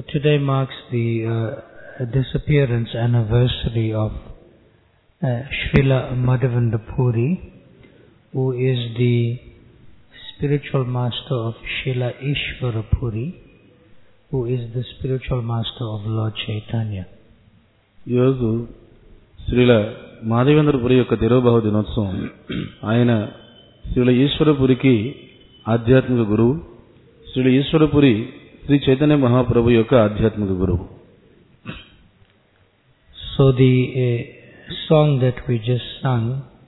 So today marks the disappearance anniversary of Srila Madhavendra Puri, who is the spiritual master of Srila Ishvara Puri, who is the spiritual master of Lord Chaitanya. ఈరోజు శ్రీల మాధవేంద్రపురి యొక్క తిరోభావ దినోత్సవం. ఆయన శ్రీల ఈశ్వరపురికి ఆధ్యాత్మిక గురువు, శ్రీల ఈశ్వరపురి శ్రీ చైతన్య మహాప్రభు యొక్క ఆధ్యాత్మిక గురువు. So the song that we just sung,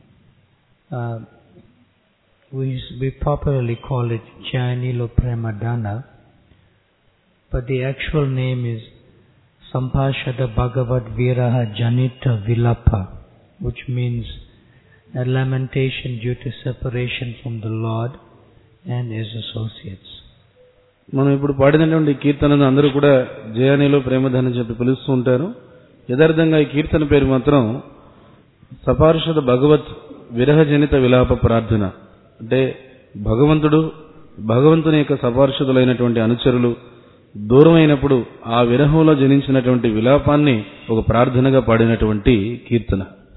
we popularly call it Jayanilo Premadana, but the actual name is Sampashada Bhagavad Viraha Janita Vilapa, which means a lamentation due to separation from the Lord and his associates. మనం ఇప్పుడు పాడినటువంటి కీర్తనను అందరూ కూడా జయానిలో ప్రేమధన చెప్పి పిలుస్తూ ఉంటారు. యథార్థంగా ఈ కీర్తన పేరు మాత్రం సపార్షద భగవత్ విరహజనిత విలాప ప్రార్థన. అంటే భగవంతుని యొక్క సపార్షదులైనటువంటి అనుచరులు దూరం అయినప్పుడు ఆ విరహంలో జనించినటువంటి విలాపాన్ని ఒక ప్రార్థనగా పాడినటువంటి కీర్తన.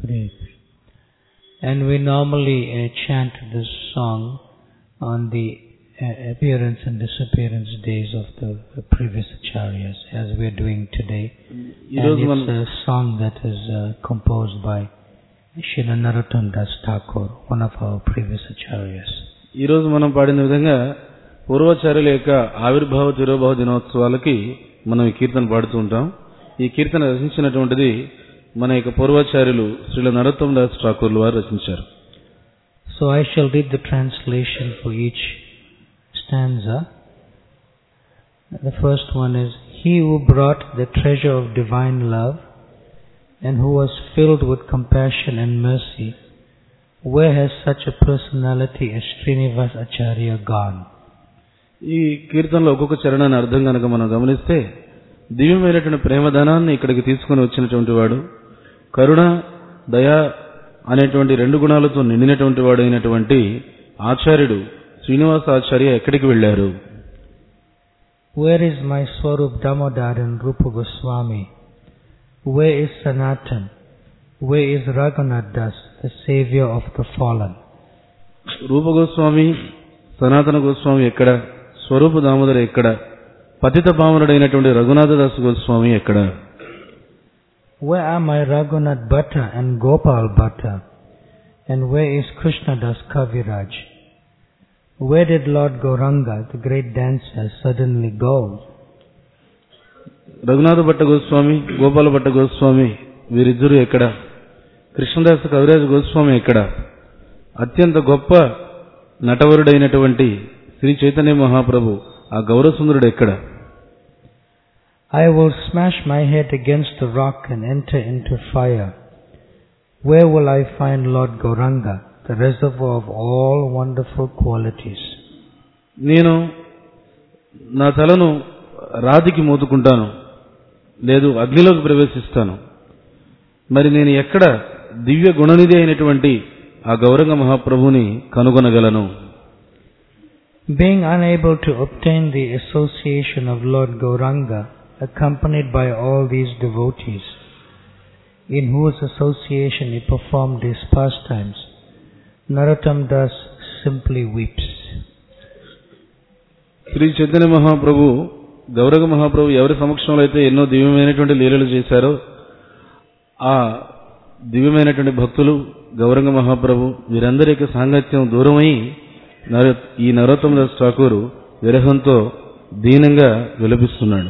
And we normally chant this song on the appearance and disappearance days of the previous acharyas, as we are doing today. And it's a song that is composed by Srila Narottam Das Thakur, one of our previous acharyas. ఈ రోజు మనం పాడిన విధంగా పూర్వాచార్యుల యొక్క ఆవిర్భావ తిరోభావ దినోత్సవాలకి మనం ఈ కీర్తన పాడుతూ ఉంటాం. ఈ కీర్తన రచించినటువంటిది మన యొక్క పూర్వాచార్యులు శ్రీల నరోత్తమ దాస్ ఠాకూర్ల వారు రచించారు. So I shall read the translation for each stanza. The first one is, he who brought the treasure of divine love and who was filled with compassion and mercy, where has such a personality as Srinivas Acharya gone? ఈ కీర్తనలో ఒక్కొక్క చరణాన్ని అర్థం కనుక మనం గమనిస్తే, దివ్యమైనటువంటి ప్రేమధనాన్ని ఇక్కడికి తీసుకుని వచ్చినటువంటి వాడు, కరుణ దయ అనేటువంటి రెండు గుణాలతో నిండినటువంటి వాడు అయినటువంటి ఆచార్యుడు శ్రీనివాస ఆచార్య ఎక్కడికి వెళ్లారు? Where is my Swarup Damodar and Rupa Goswami? Where is Sanatan? Where is Raghunath Das, the savior of the fallen? రూప గోస్వామి, సనాతన గోస్వామి ఎక్కడ? స్వరూప దామోదర ఎక్కడ? పతిత పావనుడైనటువంటి రఘునాథ దాస్ గోస్వామి ఎక్కడ? Where are my Raghunath Bhatta and Gopal Bhatta? And where is Krishna Das Kaviraj? Where did Lord Gauranga, the great dancer, suddenly go? Raghunatha Bhatta Goswami, Gopala Bhatta Goswami వీరిద్దరూ ఎక్కడ? కృష్ణదాస కవిరాజ్ గోస్వామి ఎక్కడ? అత్యంత గొప్ప నటవరుడైనటువంటి శ్రీ చైతన్య మహాప్రభు ఆ గౌరసుందరుడు ఎక్కడ? I will smash my head against the rock and enter into fire. Where will I find Lord Gauranga, the reservoir of all wonderful qualities? నేను నా తలను రాతికి మోదుకుంటాను, లేదు అగ్నిలోకి ప్రవేశిస్తాను. మరి నేను ఎక్కడ దివ్య గుణనిధి అయినటువంటి ఆ గౌరంగ మహాప్రభుని కనుగొనగలను? Being unable to obtain the association of Lord Gauranga, accompanied by all these devotees, in whose association he performed his pastimes, Narottam Das simply weeps. Shri Chaitanya Mahaprabhu, Gauranga మహాప్రభు ఎవరి సమక్షంలో అయితే ఎన్నో దివ్యమైనటువంటి లీలలు చేశారో ఆ దివ్యమైనటువంటి భక్తులు గౌరంగ మహాప్రభు వీరందరి యొక్క సాంగత్యం దూరమై ఈ నరోత్తమ దాస్ ఠాకూర్ విరహంతో దీనంగా విలపిస్తున్నాడు.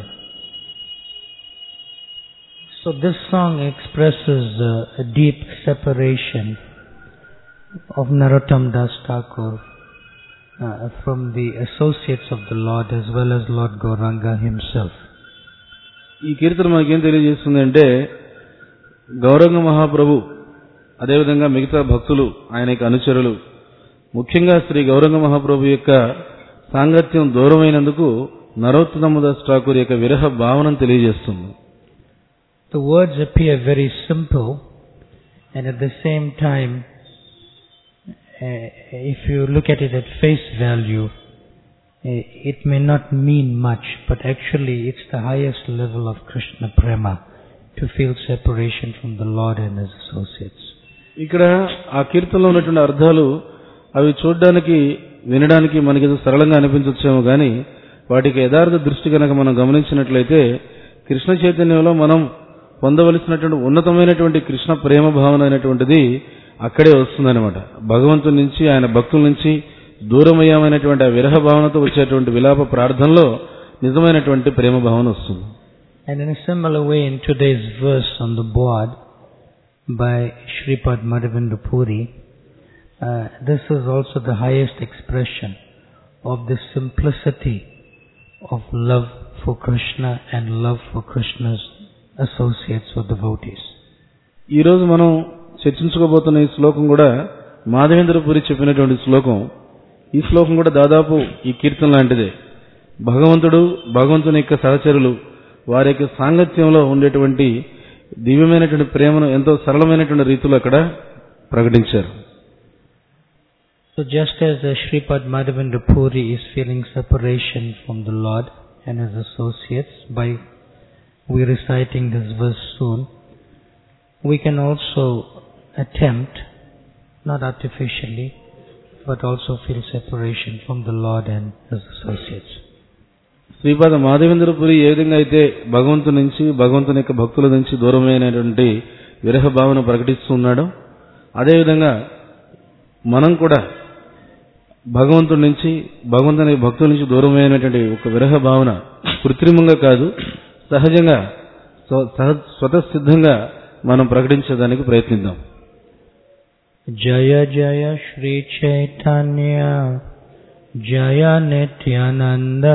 So this song expresses a deep separation of Narottam Das Thakur from the associates of the Lord as well as Lord Gauranga himself. ఈ కీర్తన మనకేం తెలియజేస్తుంది అంటే, గౌరంగ మహాప్రభు అదేవిధంగా మిగతా భక్తులు ఆయన యొక్క అనుచరులు ముఖ్యంగా శ్రీ గౌరంగ మహాప్రభు యొక్క సాంగత్యం దూరమైనందుకు నరోత్తమ దాస్ ఠాకూర్ యొక్క విరహ భావనను తెలియజేస్తుంది. The words appear very simple, and at the same time, if you look at it at face value, it may not mean much, but actually it's the highest level of Krishna prema to feel separation from the Lord and His associates. ఇక్కడ ఆ కీర్తనలో ఉన్నటువంటి అర్థాలు అవి చూడడానికి వినడానికి మనకి సరళంగా అనిపించవచ్చేమో కానీ వాటికి యథార్థ దృష్టి కనుక మనం గమనించినట్లయితే కృష్ణ చైతన్యంలో మనం పొందవలసినటువంటి ఉన్నతమైనటువంటి కృష్ణ ప్రేమ భావన అనేటువంటిది అక్కడే వస్తుందన్నమాట. భగవంతుడి నుంచి ఆయన భక్తుల నుంచి దూరమయ్యామైనటువంటి ఆ విరహ భావనతో వచ్చేటువంటి విలాప ప్రార్థనలో నిజమైనటువంటి ప్రేమ భావన వస్తుంది. And in a similar way, in today's verse on the board by Sripad Madhavendra Puri, this is also the highest expression of the simplicity of love for Krishna and love for Krishna's associates or devotees. ఈ రోజు మనం చర్చించుకోబోతున్న ఈ శ్లోకం కూడా మాధవేంద్ర పురి చెప్పినటువంటి శ్లోకం. ఈ శ్లోకం కూడా దాదాపు ఈ కీర్తన లాంటిదే. భగవంతుని యొక్క సహచరులు వారి యొక్క సాంగత్యంలో ఉండేటువంటి దివ్యమైనటువంటి ప్రేమను ఎంతో సరళమైనటువంటి రీతిలో అక్కడ ప్రకటించారు. So just as Sripad Madhavendra Puri is feeling separation from the Lord and His associates by we reciting this verse soon, we can also attempt, not artificially, but also feel separation from the Lord and His associates. Sripada Madhavendra పురి ఏ విధంగా అయితే భగవంతుని నుంచి భగవంతుని యొక్క భక్తుల నుంచి దూరమైనటువంటి విరహ భావన ప్రకటిస్తున్నాడో అదేవిధంగా మనం కూడా భగవంతుడి నుంచి భగవంతుని భక్తుల నుంచి దూరమైనటువంటి ఒక విరహ భావన కృత్రిమంగా కాదు సహజంగా స్వతసిద్ధంగా మనం ప్రకటించడానికి ప్రయత్నిద్దాం. జయ జయ శ్రీ చైతన్య జయ నిత్యానంద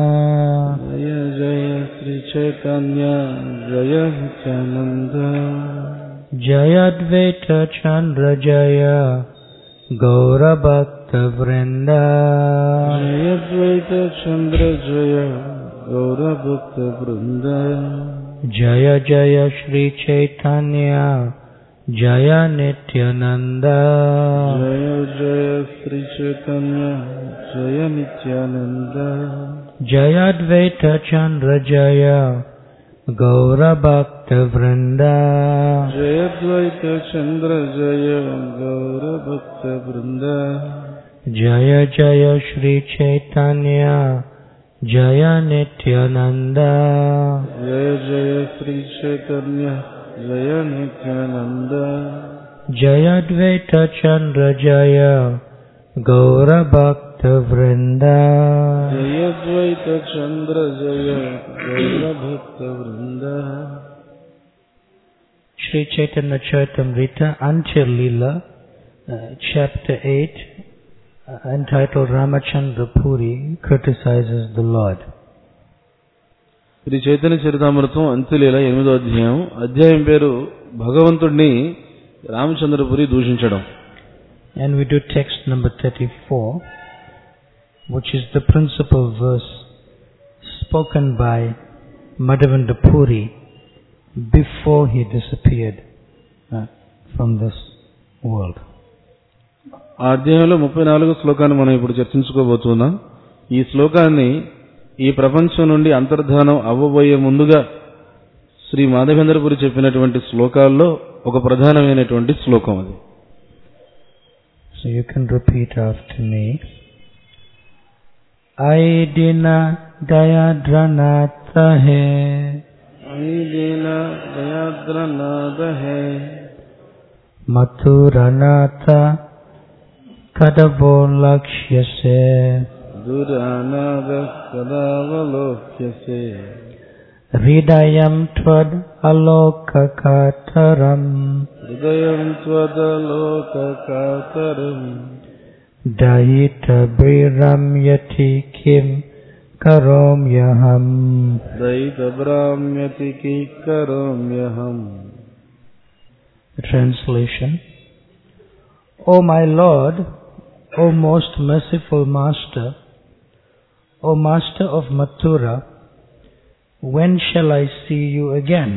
జయ జయ శ్రీ చైతన్య జయ నిత్యానంద జయ అద్వైత చంద్ర జయ గౌర భక్త వృంద జయ అద్వైత చంద్ర జయ గౌర భక్త వృంద జయ జయ శ్రీ చైతన్య జయ నిత్యానంద జయ జయ శ్రీ చైతన్య జయ నిత్యానంద జయ అద్వైత చంద్ర జయ గౌర భక్త వృంద జయ అద్వైత చంద్ర జయ గౌర భక్త వృంద జయ జయ శ్రీ చైతన్య జయ నిత్యానంద జయ జయ శ్రీ చైతన్య జయ నిత్యానంద జయ అద్వైత చంద్ర జయ గౌర భక్త వృంద జయ అద్వైత చంద్ర జయ గౌర భక్త వృంద. Sri Chaitanya Charitamrita Antya Leela, chapter 8, entitled Ramachandra Puri criticizes the Lord. Shri Chaitanya చరితామృతం అంత్యలీల 8వ అధ్యాయం. అధ్యాయం పేరు భగవంతుడిని రామచంద్రపురి దూషించడం. And we do text number 34, which is the principal verse spoken by Madhavendra Puri before he disappeared from this world. ఆ అధ్యాయంలో 34వ శ్లోకాన్ని మనం ఇప్పుడు చర్చించుకోబోతున్నాం. ఈ శ్లోకాన్ని ఈ ప్రపంచం నుండి అంతర్ధానం అవ్వబోయే ముందుగా శ్రీ మాధవేంద్రపురి చెప్పినటువంటి శ్లోకాల్లో ఒక ప్రధానమైనటువంటి శ్లోకం అది. So you can repeat after me. Aidina dayadranatha hai, Aidina dayadranatha hai, Mathuranatha kadavo lakshyase, Duranada kadavalokyase, Hridayam tvad alokakataram, Hridayam twadalokakataram, Dayita bhiramyati kim karomyaham. Daita bhramyati kikaromyaham. Translation. O my Lord, O most merciful Master, O Master of Mathura, when shall I see you again?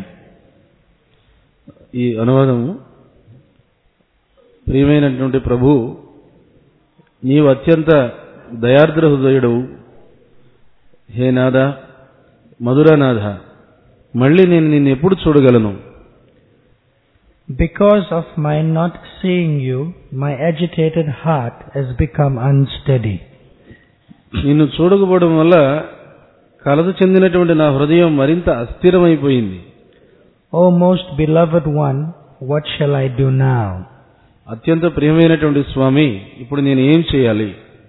ఈ అనువాదము, ప్రియమైనటువంటి ప్రభు, నీవు అత్యంత దయార్ద్ర హృదయుడవు, హే నాథ, మధురనాథ, మళ్ళీ నేను నిన్ను ఎప్పుడు చూడగలను? Because of my not seeing you, my agitated heart has become unsteady. నిన్ను చూడకపోవడం వల్ల కలత చెందినటువంటి నా హృదయం మరింత అస్థిరమైపోయింది. O most beloved one, what shall I do now? అత్యంత ప్రియమైనటువంటి స్వామి, ఇప్పుడు నేను ఏం చేయాలి?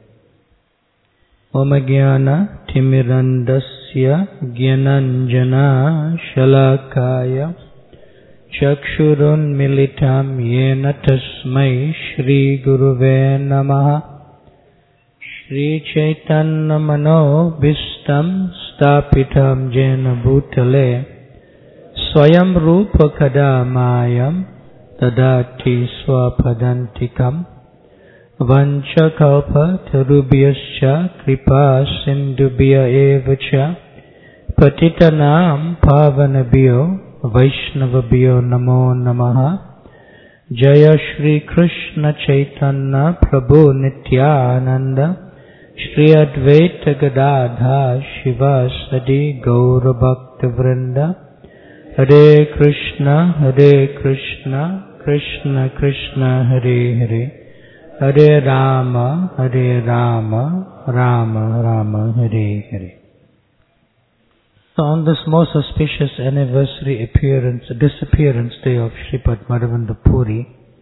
Om Jnana Timirandasya Jnananjana Shalakaya Chakshurun Militam Yena Tasmai Shri Guruve Namaha Shri Chaitanya Manobhistam Stapitam Jena Bhutale Swayam Rupa Kadamayam Tadati Swapadantikam Vanchakalpa Tarubhyascha Kripa Sindubhya Evacha Patitanam Pavanabhyo Vaishnavabhyo Namo Namaha Jaya Shri Krishna Chaitanya Prabhu Nityananda Shri Advaita Gadadha Shivasadi Gaura Bhakta Vrinda Hare Krishna Krishna Krishna Hare Hare Hare Rama Rama Rama Hare Hare. So on this most auspicious anniversary disappearance day of Sripad Madhavendra Puri,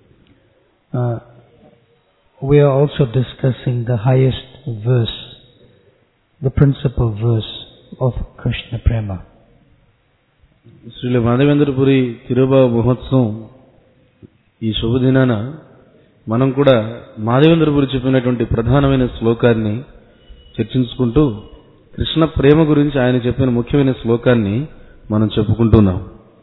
we are also discussing the highest verse, the principal verse of Krishna Prema. Srila Madhavendra Puri తిరుభావ మహోత్సవం ఈ శుభదినాన మనం కూడా మాధవేంద్రపురి చెప్పినటువంటి ప్రధానమైన శ్లోకాన్ని చర్చించుకుంటూ కృష్ణ ప్రేమ గురించి ఆయన చెప్పిన ముఖ్యమైన శ్లోకాన్ని మనం చెప్పుకుంటున్నాం.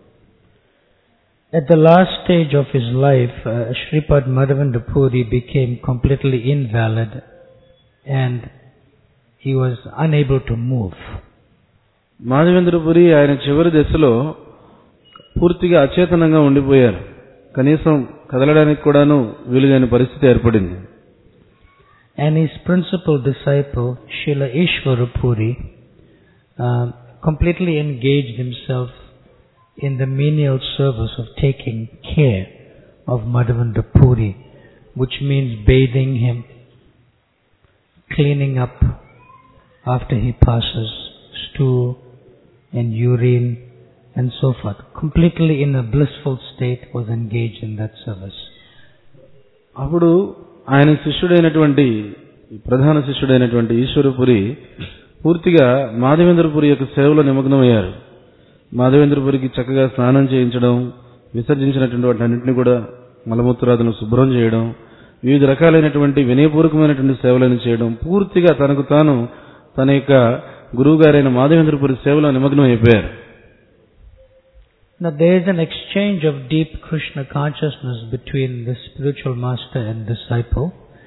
At the last stage of his life, Sripad Madhavendra Puri became completely invalid and he was unable to move. Madhavendra Puri ఆయన చివరి దశలో పూర్తిగా అచేతనంగా ఉండిపోయారు. కనీసం కదలడానికి కూడాను వీలుగాని పరిస్థితి ఏర్పడింది. And his principal disciple, Srila Ishvara Puri, completely engaged himself in the menial service of taking care of Madhavendra Puri, which means bathing him, cleaning up after he passes, stool and urine and so forth. Completely in a blissful state was engaged in that service. అప్పుడు ఆయన శిష్యుడైనటువంటి ప్రధాన శిష్యుడైనటువంటి ఈశ్వరపురి పూర్తిగా మాధవేంద్రపురి యొక్క సేవలో నిమగ్నమయ్యారు. మాధవేంద్రపురికి చక్కగా స్నానం చేయించడం, విసర్జించినటువంటి వాటన్నింటినీ కూడా మలమూత్రాదులను శుభ్రం చేయడం, వివిధ రకాలైనటువంటి వినయపూర్వకమైనటువంటి సేవలను చేయడం, పూర్తిగా తనకు తాను తన యొక్క గురువు గారైన మాధవేంద్రపురి సేవలో నిమగ్నం అయిపోయారు. Now there is an exchange of deep Krishna consciousness between the spiritual master and disciple,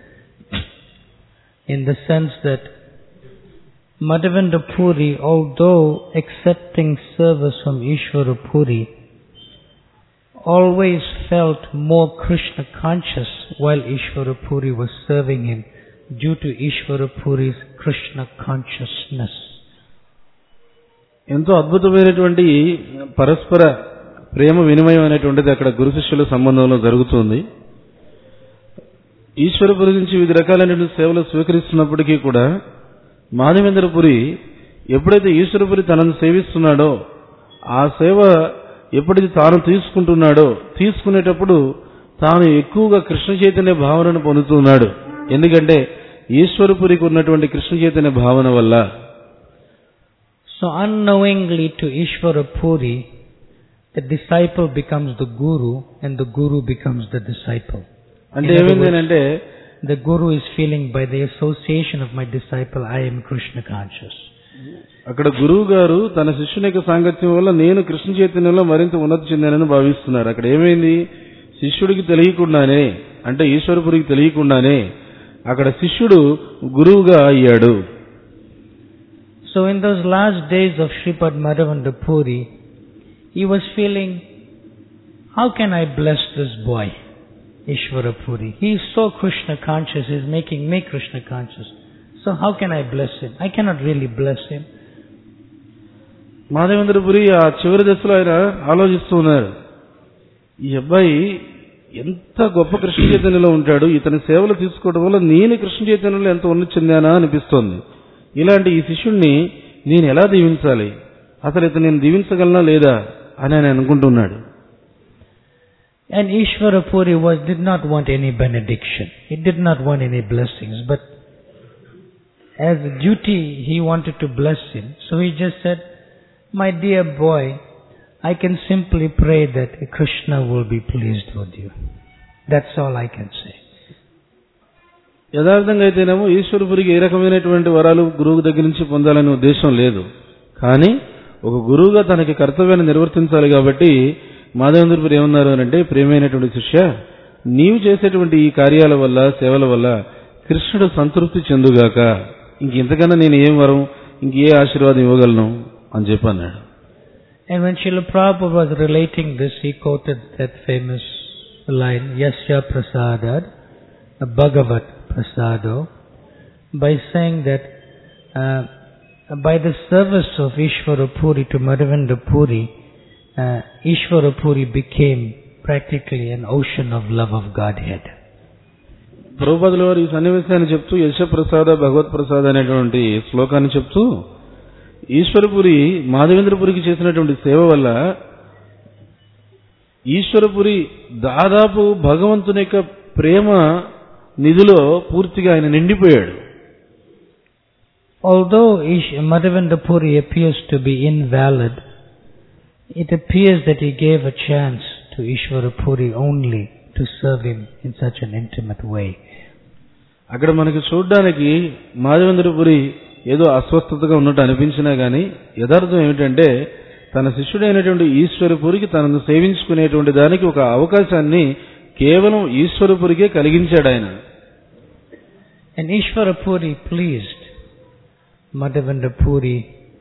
in the sense that Madhavendra Puri, although accepting service from Ishvara Puri, always felt more Krishna conscious while Ishvara Puri was serving him due to Ishvara Puri's Krishna consciousness. ఎంతో అద్భుతమైనటువంటి పరస్పర ప్రేమ వినిమయం అనేటువంటిది అక్కడ గురు శిష్యుల సంబంధంలో జరుగుతుంది. ఈశ్వరపురి నుంచి వివిధ రకాలైనటువంటి సేవలు స్వీకరిస్తున్నప్పటికీ కూడా మాధవేంద్రపురి ఎప్పుడైతే ఈశ్వరపురి తనను సేవిస్తున్నాడో ఆ సేవ ఎప్పుడైతే తాను తీసుకుంటున్నాడో తీసుకునేటప్పుడు తాను ఎక్కువగా కృష్ణ చైతన్య భావనను పొందుతున్నాడు. ఎందుకంటే ఈశ్వరపురికి ఉన్నటువంటి కృష్ణ చైతన్య భావన వల్ల. So unknowingly to Ishvara Puri, the disciple becomes the guru and the guru becomes the disciple. అంటే ఏమైందంటే the guru is feeling by the association of my disciple I am Krishna conscious. అక్కడ గురువు గారు తన శిష్యుని యొక్క సాంగత్యం వల్ల నేను కృష్ణ చైతన్యంలో మరింత ఉన్నతి చెందానని భావిస్తున్నారు. అక్కడ ఏమైంది, శిష్యుడికి తెలియకుండానే అంటే ఈశ్వరపురికి తెలియకుండానే అక్కడ శిష్యుడు గురువుగా అయ్యాడు. So in those last days of Sripad Madhavendra Puri, he was feeling, how can I bless this boy, Ishvara Puri? He is so Krishna conscious, he is making me Krishna conscious. So how can I bless him? I cannot really bless him. Madhavendra Puri ఆ చివరి దశలో ఆయన ఆలోచిస్తూ ఉన్నారు, ఈ అబ్బాయి ఎంత గొప్ప కృష్ణ చైతన్యంలో ఉంటాడు, ఇతని సేవలు తీసుకోవడం వల్ల నేను కృష్ణ చైతన్యంలో ఎంత ఉన్నతి చెందానా అనిపిస్తోంది. ఇలాంటి ఈ శిష్యుణ్ణి నేను ఎలా దీవించాలి, అసలు ఇతను నేను దీవించగలనా లేదా అని ఆయన అనుకుంటున్నాడు. And Ishvara Puri did not want any benediction. He did not want any blessings. But as a duty, he wanted to bless him. So he just said, my dear boy, I can simply pray that Krishna will be pleased with you. That's all I can say. యథార్థంగా అయితేనేమో ఈశ్వరపురికి ఏ రకమైనటువంటి వరాలు గురువు దగ్గర నుంచి పొందాలనే ఉద్దేశం లేదు. కానీ ఒక గురువుగా తనకి కర్తవ్యాన్ని నిర్వర్తించాలి కాబట్టి మాధవేంద్రపురి ఏమన్నారు అంటే, ప్రియమైనటువంటి శిష్య, నీవు చేసేటువంటి ఈ కార్యాల వల్ల సేవల వల్ల కృష్ణుడు సంతృప్తి చెందుగాక, ఇంతకన్నా నేను ఏం వరం, ఇంకే ఆశీర్వాదం ఇవ్వగలను అని చెప్పి అన్నాడు. And when Srila Prabhupada was relating this, he quoted that famous line, Yasya Prasadad Bhagavat Prasado, by saying that by the service of Ishvara Puri to Madhavendra Puri, Ishvara Puri became practically an ocean of love of Godhead. ప్రభుపాదుల వారు ఈ సన్నివేశాన్ని చెప్తూ యశప్రసాద భగవత్ ప్రసాద్ అనేటువంటి శ్లోకాన్ని చెప్తూ, ఈశ్వరపురి మాధవేంద్రపురికి చేసినటువంటి సేవ వల్ల ఈశ్వరపురి దాదాపు భగవంతుని యొక్క ప్రేమ నిధిలో పూర్తిగా ఆయన నిండిపోయాడు. Although Madhavendra Puri appears to be invalid, it appears that he gave a chance to Ishvara Puri only to serve him in such an intimate way. అక్కడ మనకి చూడడానికి మాధవేంద్రపురి ఏదో అస్వస్థతగా ఉన్నట్టు అనిపించినా గానీ యథార్థం ఏమిటంటే, తన శిష్యుడైనటువంటి ఈశ్వరపురికి తనను సేవించుకునేటువంటి దానికి ఒక అవకాశాన్ని కేవలం ఈశ్వరపురికే కలిగించాడు ఆయన. And Ishvara Puri pleased Madhavendra Puri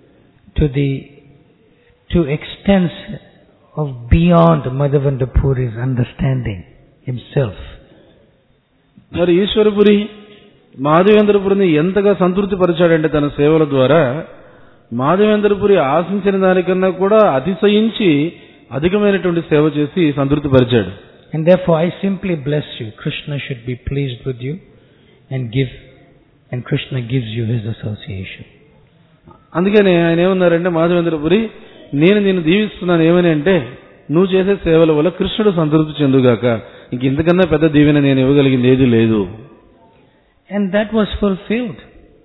to extents of beyond Madhavendra Puri's understanding himself. మరి ఈశ్వరపురి మాధవేంద్రపురిని ఎంతగా సంతృప్తి పరిచాడంటే తన సేవల ద్వారా, మాధవేంద్రపురి ఆశించిన దానికన్నా కూడా అతిశయించి అధికమైనటువంటి సేవ చేసి సంతృప్తి పరిచాడు. And therefore I simply bless you. Krishna should be pleased with you and Krishna gives you his association. అందుకని ఆయన ఏమన్నారంటే, మాధవేంద్రపురి నేను దీవిస్తున్నాను ఏమని అంటే, నువ్వు చేసే సేవల వల్ల కృష్ణుడు సంతృప్తి చెందుగాక, ఇంతకన్నా పెద్ద దీవెన నేను ఇవ్వగలిగింది ఏది లేదు. And that was fulfilled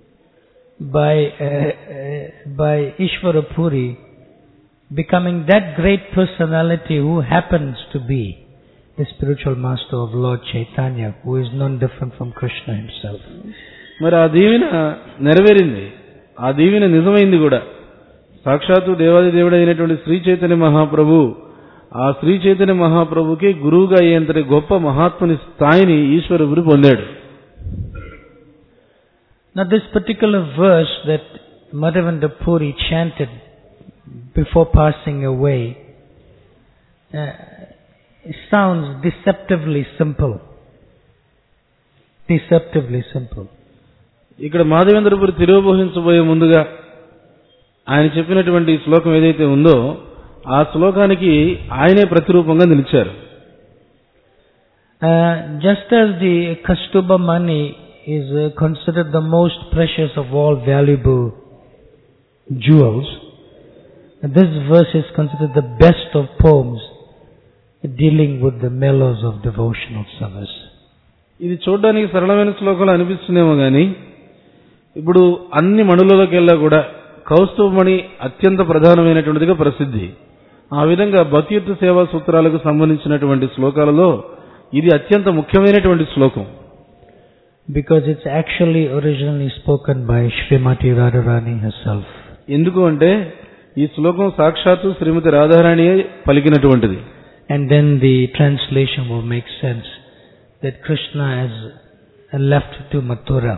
by Ishvara Puri becoming that great personality who happens to be the spiritual master of Lord Chaitanya, who is none different from Krishna himself. మరి ఆ దీవెన నెరవేరింది, ఆ దీవెన నిజమైంది కూడా. సాక్షాత్తు దేవాది దేవుడు అయినటువంటి శ్రీ చైతన్య మహాప్రభు, ఆ శ్రీ చైతన్య మహాప్రభుకి గురువుగా అయ్యేంతటి గొప్ప మహాత్ముని స్థాయిని ఈశ్వరుడు పొందాడు. Now this particular verse that Madhavendra Puri chanted before passing away sounds deceptively simple. ఇక్కడ మాధవేంద్రపురి తిరోబోహించబోయే ముందుగా ఆయన చెప్పినటువంటి శ్లోకం ఏదైతే ఉందో ఆ శ్లోకానికి ఆయనే ప్రతిరూపంగా నిలిచారు. Just as the Kaustubha money is considered the most precious of all valuable jewels, this verse is considered the best of poems dealing with the mellows of devotional service. ఇది చూడడానికి సరళమైన శ్లోకాలు అనిపిస్తున్నాయేమో గానీ, ఇప్పుడు అన్ని మణులలోకెల్లా కూడా కౌస్తుభమణి అత్యంత ప్రధానమైనటువంటిదిగా ప్రసిద్ధి. ఆ విధంగా భక్తియుక్త సేవా సూత్రాలకు సంబంధించినటువంటి శ్లోకాలలో ఇది అత్యంత ముఖ్యమైనటువంటి శ్లోకం. Because it's actually originally spoken by Srimati Radharani herself. ఎందుకు అంటే ఈ శ్లోకం సాక్షాత్తు శ్రీమతి రాధారాణియే పలికినటువంటిది. And then the translation will make sense that Krishna has left to Mathura.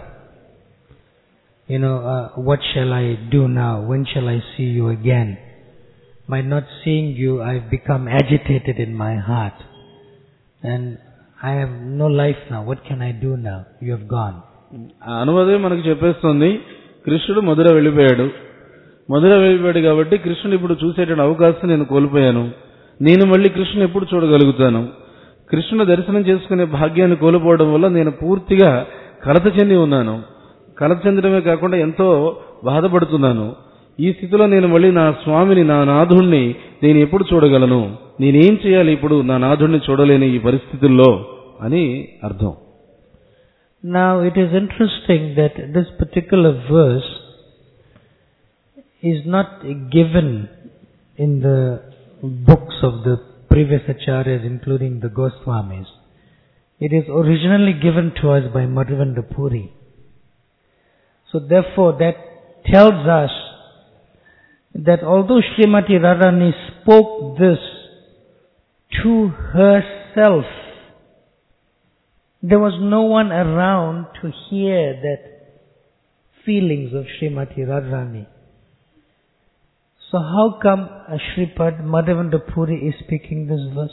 What shall I do now? When shall I see you again? By not seeing you, I've become agitated in my heart. And I have no life now. What can I do now? You have gone. అనువాదం మనకు చెప్పేస్తుంది, కృష్ణుడు మధుర వెళ్ళిపోయాడు, మధుర వెళ్ళిపోయాడు కాబట్టి కృష్ణుని ఇప్పుడు చూసేటువంటి అవకాశం నేను కోల్పోయాను. నేను మళ్ళీ కృష్ణుని ఎప్పుడు చూడగలుగుతాను? కృష్ణుని దర్శనం చేసుకునే భాగ్యాన్ని కోల్పోవడం వల్ల నేను పూర్తిగా కలత చెంది ఉన్నాను. కలత చెందడమే కాకుండా ఎంతో బాధపడుతున్నాను. ఈ స్థితిలో నేను మళ్ళీ నా స్వామిని, నా నాథుణ్ణి నేను ఎప్పుడు చూడగలను? నేనేం చేయాలి ఇప్పుడు నా నాథుణ్ణి చూడలేని ఈ పరిస్థితుల్లో అని అర్థం. Now it is interesting that this particular verse is not given in the books of the previous acharyas, including the Goswamis. It is originally given to us by Madhavendra Puri. So therefore that tells us that although Srimati Radharani spoke this to herself, there was no one around to hear that feelings of Srimati Radharani. So how come Shripad Madhavendra Puri is speaking this verse?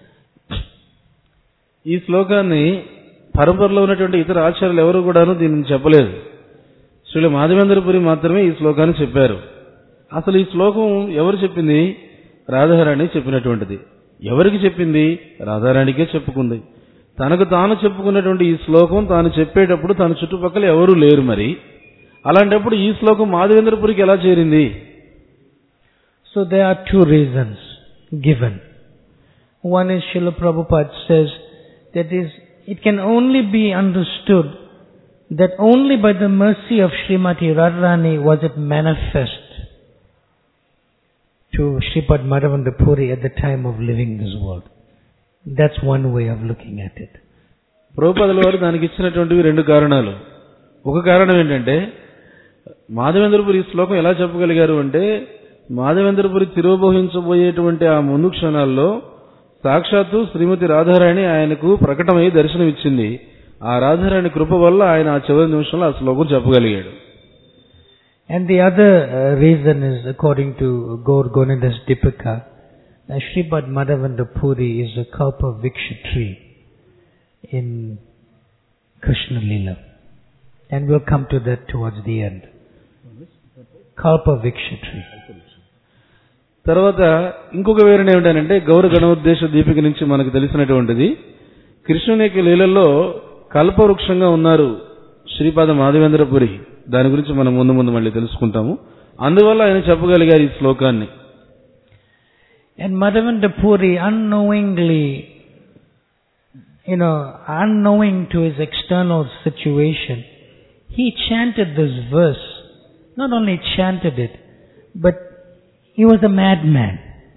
ఈ శ్లోకాన్ని పరంపరలో ఉన్నటువంటి ఇతర ఆచార్యులు ఎవరు కూడాను దీనిని చెప్పలేదు. శ్రీల మాధవేంద్ర పురి మాత్రమే ఈ శ్లోకాన్ని చెప్పారు. అసలు ఈ శ్లోకం ఎవరు చెప్పింది? రాధారాణి చెప్పినటువంటిది. ఎవరికి చెప్పింది? రాధారాణికే చెప్పుకుంది. తనకు తాను చెప్పుకున్నటువంటి ఈ శ్లోకం తాను చెప్పేటప్పుడు తన చుట్టుపక్కల ఎవరూ లేరు. మరి అలాంటప్పుడు ఈ శ్లోకం మాధవేంద్రపురికి ఎలా చేరింది? So there are two reasons given. One is Srila Prabhupada says that it can only be understood that only by the mercy of Srimati Radharani was it manifest to Shripad Madhavendra Puri at the time of living this world. That's one way of looking at it. ప్రభుపాదుల వారు దానికి ఇచ్చినటువంటివి రెండు కారణాలు. ఒక కారణం ఏంటంటే మాధవేంద్రపురి ఈ శ్లోకం ఎలా చెప్పగలిగారు అంటే మాధవేంద్రపురి తిరోభవించబోయేటువంటి ఆ ముందు క్షణాల్లో సాక్షాత్తు శ్రీమతి రాధారాణి ఆయనకు ప్రకటమై దర్శనమిచ్చింది. ఆ రాధారాణి కృప వల్ల ఆయన ఆ చివరి నిమిషంలో ఆ శ్లోకం చెప్పగలిగాడు. And the other reason is according to Gaur Gonadas Dipika, Shripad Madhavendra Puri is a Kalpa Vriksha tree in Krishna Lila. And we'll come to that towards the end. Kalpa Vriksha tree. తర్వాత ఇంకొక వివరణ ఏమిటంటే గౌర గణోద్దేశ దీపిక నుంచి మనకు తెలిసినటువంటిది కృష్ణుని యొక్క లీలల్లో కల్పవృక్షంగా ఉన్నారు శ్రీపాద మాధవేంద్రపురి. దాని గురించి మనం ముందు మళ్ళీ తెలుసుకుంటాము. అందువల్ల ఆయన చెప్పగలిగారు ఈ శ్లోకాన్ని. And Madhavendra Puri unknowingly, unknowing to his external situation, he chanted this verse. Not only chanted it, but he was a madman.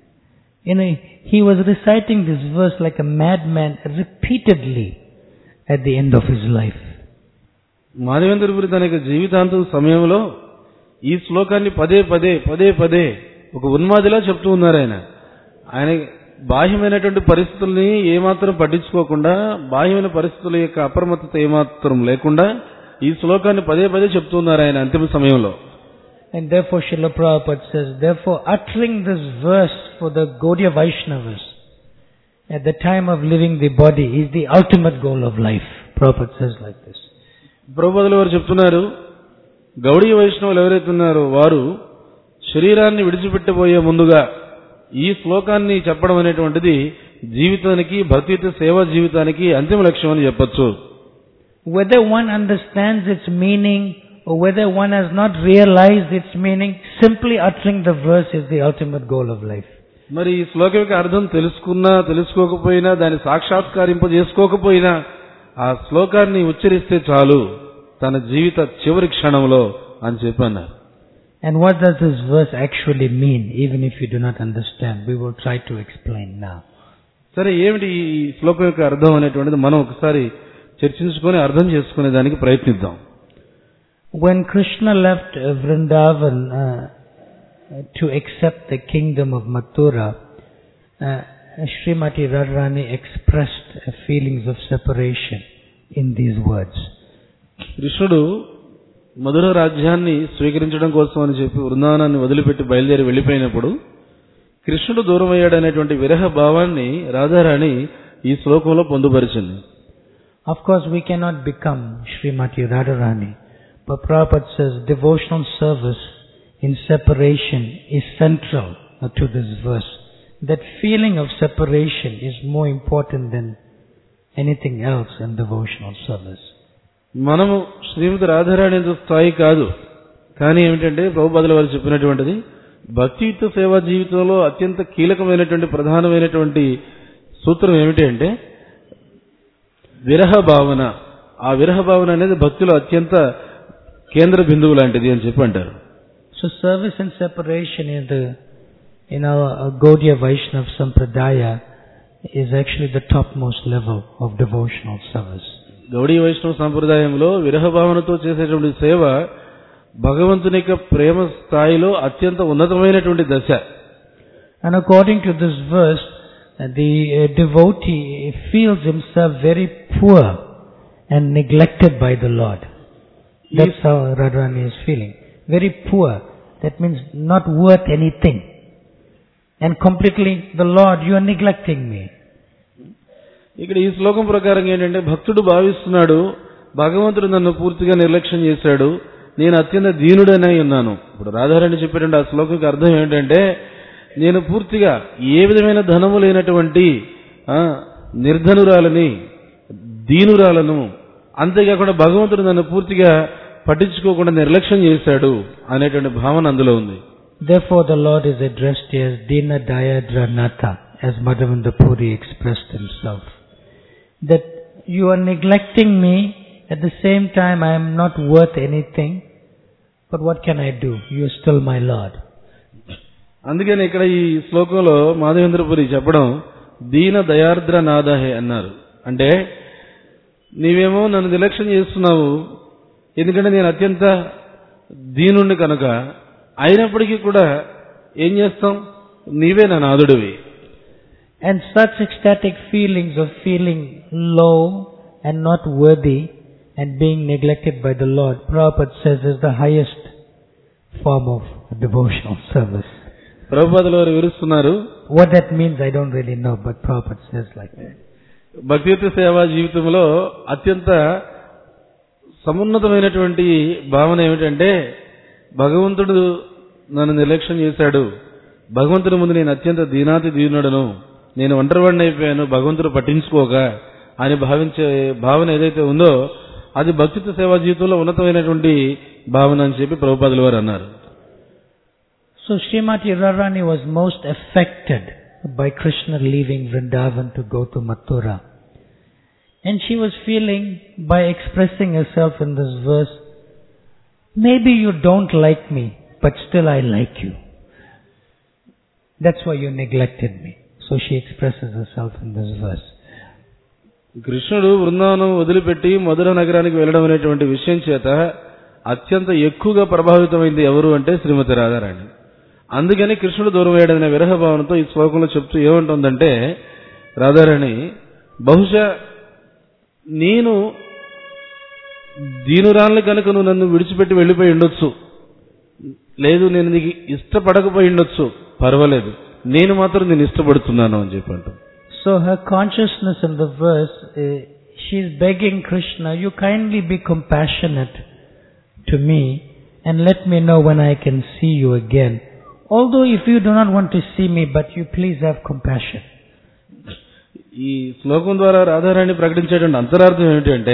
He was reciting this verse like a madman repeatedly at the end of his life. Madhavendra Puri తన యొక్క జీవితాంతం సమయంలో ఈ శ్లోకాన్ని పదే పదే ఒక ఉన్మాదిలా చెప్తూ ఉన్నారు. ఆయన బాహ్యమైనటువంటి పరిస్థితుల్ని ఏమాత్రం పట్టించుకోకుండా, బాహ్యమైన పరిస్థితుల యొక్క అప్రమత్తత ఏమాత్రం లేకుండా ఈ శ్లోకాన్ని పదే చెప్తున్నారు ఆయన అంతిమ సమయంలో. And therefore Srila Prabhupada says, therefore uttering this verse for the Gaudiya Vaishnavas at the time of leaving the body is the ultimate goal of life. Prabhupada says like this. ప్రభుపాదుల వారు చెప్తున్నారు, గౌడీయ వైష్ణవులు ఎవరైతే ఉన్నారో వారు శరీరాన్ని విడిచిపెట్టబోయే ముందుగా ఈ శ్లోకాన్ని చెప్పడం అనేటువంటిది జీవితానికి, భక్తియుత సేవా జీవితానికి అంతిమ లక్ష్యం అని చెప్పొచ్చు. Whether one understands its meaning or whether one has not realized its meaning, simply uttering the verse is the ultimate goal of life. మరి ఈ శ్లోకం యొక్క అర్థం తెలుసుకున్నా తెలుసుకోకపోయినా, దాన్ని సాక్షాత్కారింపజేసుకోకపోయినా ఆ శ్లోకాన్ని ఉచ్చరిస్తే చాలు తన జీవిత చివరి క్షణంలో అని చెప్పన్నారు. And what does this verse actually mean, even if you do not understand? We will try to explain now. సరే, ఏమిటి ఈ శ్లోకం యొక్క అర్థం అనేటువంటిది మనం ఒకసారి చర్చించుకొని అర్థం చేసుకునే దానికి ప్రయత్నిద్దాం. When Krishna left Vrindavan to accept the kingdom of Mathura, Srimati Radharani expressed feelings of separation in these words. కృష్ణుడు మధుర రాజ్యాన్ని స్వీకరించడం కోసం అని చెప్పి వృందావనాన్ని వదిలిపెట్టి బయలుదేరి వెళ్లిపోయినప్పుడు కృష్ణుడు దూరం అయ్యాడనేటువంటి విరహ భావాన్ని రాధారాణి ఈ శ్లోకంలో పొందుపరిచింది. Of course we cannot become Srimati Radharani, but Prabhupada says devotional service in separation is central to this verse. That feeling of separation is more important than anything else in devotional service. మనము శ్రీమతి రాధారాణి స్థాయి కాదు, కానీ ఏమిటంటే ప్రభుపాదుల వారు చెప్పినటువంటిది భక్తియుక్త సేవా జీవితంలో అత్యంత కీలకమైనటువంటి ప్రధానమైనటువంటి సూత్రం ఏమిటి అంటే విరహ భావన. ఆ విరహ భావన అనేది భక్తిలో అత్యంత కేంద్ర బిందువు లాంటిది అని చెప్పి అంటారు. So service and separation in our Gaudiya Vaishnava Sampradaya is actually the topmost level of devotional service. Gaudiya వైష్ణవ సంప్రదాయంలో విరహ భావనతో చేసేటువంటి సేవ భగవంతుని యొక్క ప్రేమ స్థాయిలో అత్యంత ఉన్నతమైనటువంటి దశ. And according to this verse, the devotee feels himself very poor and neglected by the Lord. That's how Radharani is feeling. Very poor. That means not worth anything. And completely, the Lord, you are neglecting me. ఇక్కడ ఈ శ్లోకం ప్రకారం ఏంటంటే భక్తుడు భావిస్తున్నాడు, భగవంతుడు నన్ను పూర్తిగా నిర్లక్ష్యం చేశాడు, నేను అత్యంత దీనుడనై ఉన్నాను. ఇప్పుడు రాధారాణి చెప్పేటువంటి ఆ శ్లోకంకి అర్థం ఏంటంటే నేను పూర్తిగా ఏ విధమైన ధనము లేనటువంటి నిర్ధనురాలని, దీనురాలను, అంతేకాకుండా భగవంతుడు నన్ను పూర్తిగా పట్టించుకోకుండా నిర్లక్ష్యం చేశాడు అనేటువంటి భావన అందులో ఉంది. Therefore the Lord is addressed as Dina Dayadra Natha, as Madhavendra Puri expressed himself. That you are neglecting me, at the same time I am not worth anything, but what can I do? You are still my Lord. అందుకని ఇక్కడ ఈ శ్లోకంలో మాధవేంద్ర పురి చెప్పడం దీన దయార్ద్ర నాదహే అన్నారు. అంటే నీవేమో నన్ను నిర్లక్ష్యం చేస్తున్నావు, ఎందుకంటే నేను అత్యంత దీనుణ్ణి కనుక, అయినప్పటికీ కూడా ఏం చేస్తాం, నీవే నా నాదుడివి. And such ecstatic feelings of feeling low and not worthy and being neglected by the Lord, Prabhupada says, is the highest form of devotional service. ప్రభుపాదుల వారు వివరిస్తున్నారు. What that means I don't really know, but Prabhupada says like that. భక్తియుక్త సేవా జీవితంలో అత్యంత సమున్నతమైనటువంటి భావన ఏమిటంటే భగవంతుడు నన్ను నిర్లక్ష్యం చేశాడు, భగవంతుడి ముందు నేను అత్యంత దీనాతి దీనుడను, నేను ఒంటరివాడిని అయిపోయాను, భగవంతుడు పట్టించుకోక అని భావించే భావన ఏదైతే ఉందో అది భక్తియుక్త సేవా జీవితంలో ఉన్నతమైనటువంటి భావన అని చెప్పి ప్రభుపాదుల వారు అన్నారు. So Srimati Radharani was most affected by Krishna leaving Vrindavan to go to Mathura. And she was feeling, by expressing herself in this verse, maybe you don't like me, but still I like you. That's why you neglected me. So she expresses herself in this verse. కృష్ణుడు బృందావనం వదిలిపెట్టి మధుర నగరానికి వెళ్ళడం అనేటువంటి విషయం చేత అత్యంత ఎక్కువగా ప్రభావితమైంది ఎవరు అంటే శ్రీమతి రాధారాణి. అందుకని కృష్ణుడు దూరం వేయడమైన విరహ భావనతో ఈ శ్లోకంలో చెప్తూ ఏమంటుందంటే రాధారాణి, బహుశా నేను దీనురాల్ని కనుక నువ్వు నన్ను విడిచిపెట్టి వెళ్ళిపోయి ఉండొచ్చు, లేదు నేను నీకు ఇష్టపడకపోయి ఉండొచ్చు, పర్వాలేదు, నేను మాత్రం నేను ఇష్టపడుతున్నాను అని చెప్పంటాం. So her consciousness in the verse, she is begging Krishna, you kindly be compassionate to me and let me know when I can see you again. Although if you do not want to see me, but you please have compassion. ఈ శ్లోకం ద్వారా రాధారాణి ప్రకటించేటువంటి అంతరార్థం ఏమిటంటే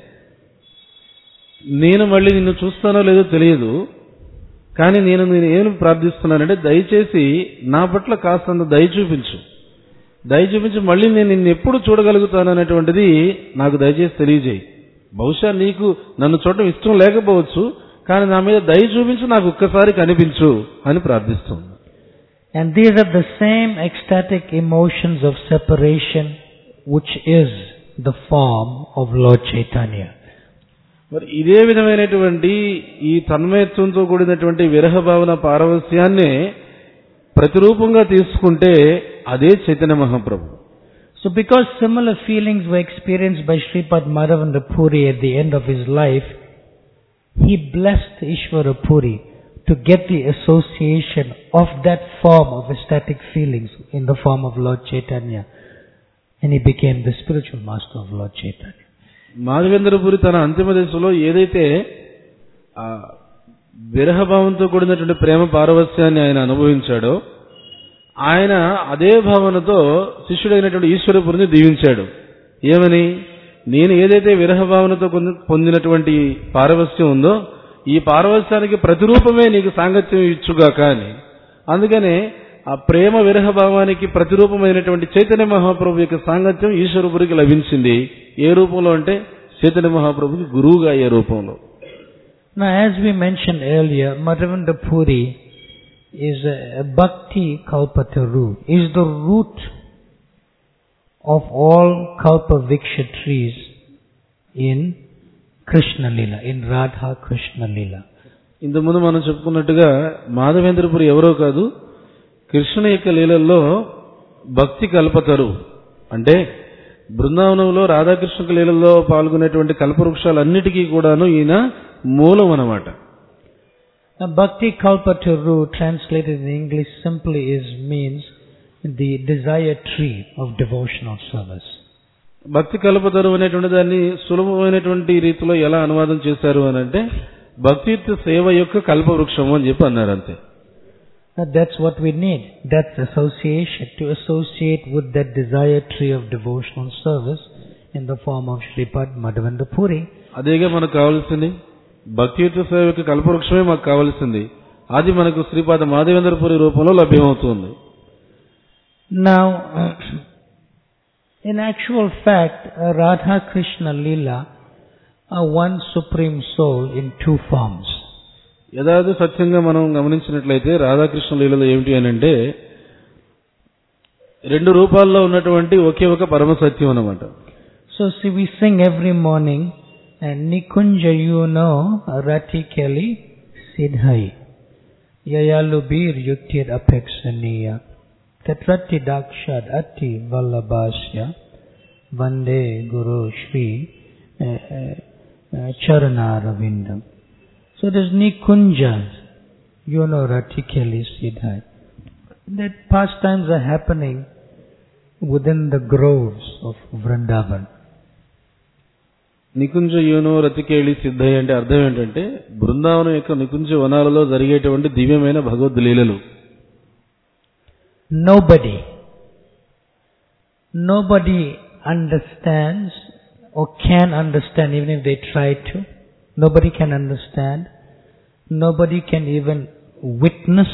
నేను మళ్ళీ నిన్ను చూస్తానో లేదో తెలియదు, కానీ నేను ఏం ప్రార్థిస్తున్నానంటే దయచేసి నా పట్ల కాస్తంత దయ చూపించి మళ్ళీ నేను నిన్ను ఎప్పుడు చూడగలుగుతాను అనేటువంటిది నాకు దయచేసి తెలియజేయి. బహుశా నీకు నన్ను చూడటం ఇష్టం లేకపోవచ్చు, కానీ నా మీద దయ చూపించి నాకు ఒక్కసారి కనిపించు అని ప్రార్థిస్తుంది. And these are the same ecstatic emotions of separation which is the form of Lord Chaitanya. మరి ఇదే విధమైనటువంటి ఈ తన్మయత్వంతో కూడినటువంటి విరహ భావన పారవస్యాన్ని ప్రతిరూపంగా తీసుకుంటే అదే Chaitanya Mahaprabhu. So because similar feelings were experienced by Sripad Madhavendra Puri at the end of his life, he blessed Ishvara Puri to get the association of that form of ecstatic feelings in the form of Lord Chaitanya. And he became the spiritual master of Lord Chaitanya. Madhavendra Puri తన అంతిమ దశలో ఏదైతే విరహభావంతో కూడినటువంటి ప్రేమ పారవస్యాన్ని ఆయన అనుభవించాడో, ఆయన అదే భావనతో శిష్యుడైనటువంటి ఈశ్వరపురిని దీవించాడు. ఏమని? నేను ఏదైతే విరహభావనతో పొందినటువంటి పారవస్యం ఉందో, ఈ పారవస్యానికి ప్రతిరూపమే నీకు సాంగత్యం ఇచ్చుగాక అని. అందుకనే ఆ ప్రేమ విరహభావానికి ప్రతిరూపమైనటువంటి చైతన్య మహాప్రభు యొక్క సాంగత్యం ఈశ్వరపురికి లభించింది. ఏ రూపంలో అంటే చైతన్య మహాప్రభుకి గురువుగా అయ్యే రూపంలో. Now, as we mentioned earlier, Madhavendra Puri is a Bhakti Kalpataru, is the root of all Kalpa Vriksha trees in Krishna Lila, in Radha Krishna Lila. ఇంతకుముందు మనం చెప్పుకున్నట్టుగా మాధవేంద్రపురి ఎవరో కాదు, కృష్ణుని యొక్క లీలల్లో భక్తి కల్పతరు. అంటే బృందావనంలో రాధాకృష్ణ లీలల్లో పాల్గొనేటువంటి కల్పవృక్షాలన్నిటికీ కూడాను ఈయన మూలం అన్నమాట. Bhakti Kalpataru, translated in English simply means the desire tree of devotional service. భక్తి కల్పతరు అనేటువంటి దాన్ని సులభమైనటువంటి రీతిలో ఎలా అనువాదం చేశారు అని అంటే భక్తియుక్త సేవ యొక్క కల్పవృక్షము అని చెప్పి అన్నారు అంతే. That's what we need. That's association, to associate with that desire tree of devotional service in the form of Shripad Madhavendra Puri. అదేగా మనకు కావాల్సింది. భక్తియుక్త సేవ యొక్క కల్పవృక్షమే మాకు కావాల్సింది. అది మనకు శ్రీపాద మాధవేంద్ర పురి రూపంలో లభ్యమవుతుంది. Now, in actual fact, Radha Krishna Leela are one supreme soul in two forms. యథార్థ సత్యంగా మనం గమనించినట్లయితే రాధాకృష్ణ లీలలో ఏమిటి అని అంటే రెండు రూపాల్లో ఉన్నటువంటి ఒకే ఒక పరమ సత్యం అన్నమాట. So see, we sing every morning, and Nikunja yuno ratikeli sidhai yayalubir yuktir apeksaniya tatrati dakshad ati vallabhasya vande guru shri charanaravindam. So there's Nikunja yuno ratikeli sidhai. That pastimes are happening within the groves of Vrindavan. నికుంజ యూనో రతికేళి సిద్ధయ్య అంటే అర్థం ఏంటంటే బృందావనం యొక్క నికుంజ వనాలలో జరిగేటువంటి దివ్యమైన భగవద్ లీలలు. Nobody understands or can understand, even if they try to. Nobody can understand. Nobody can even witness.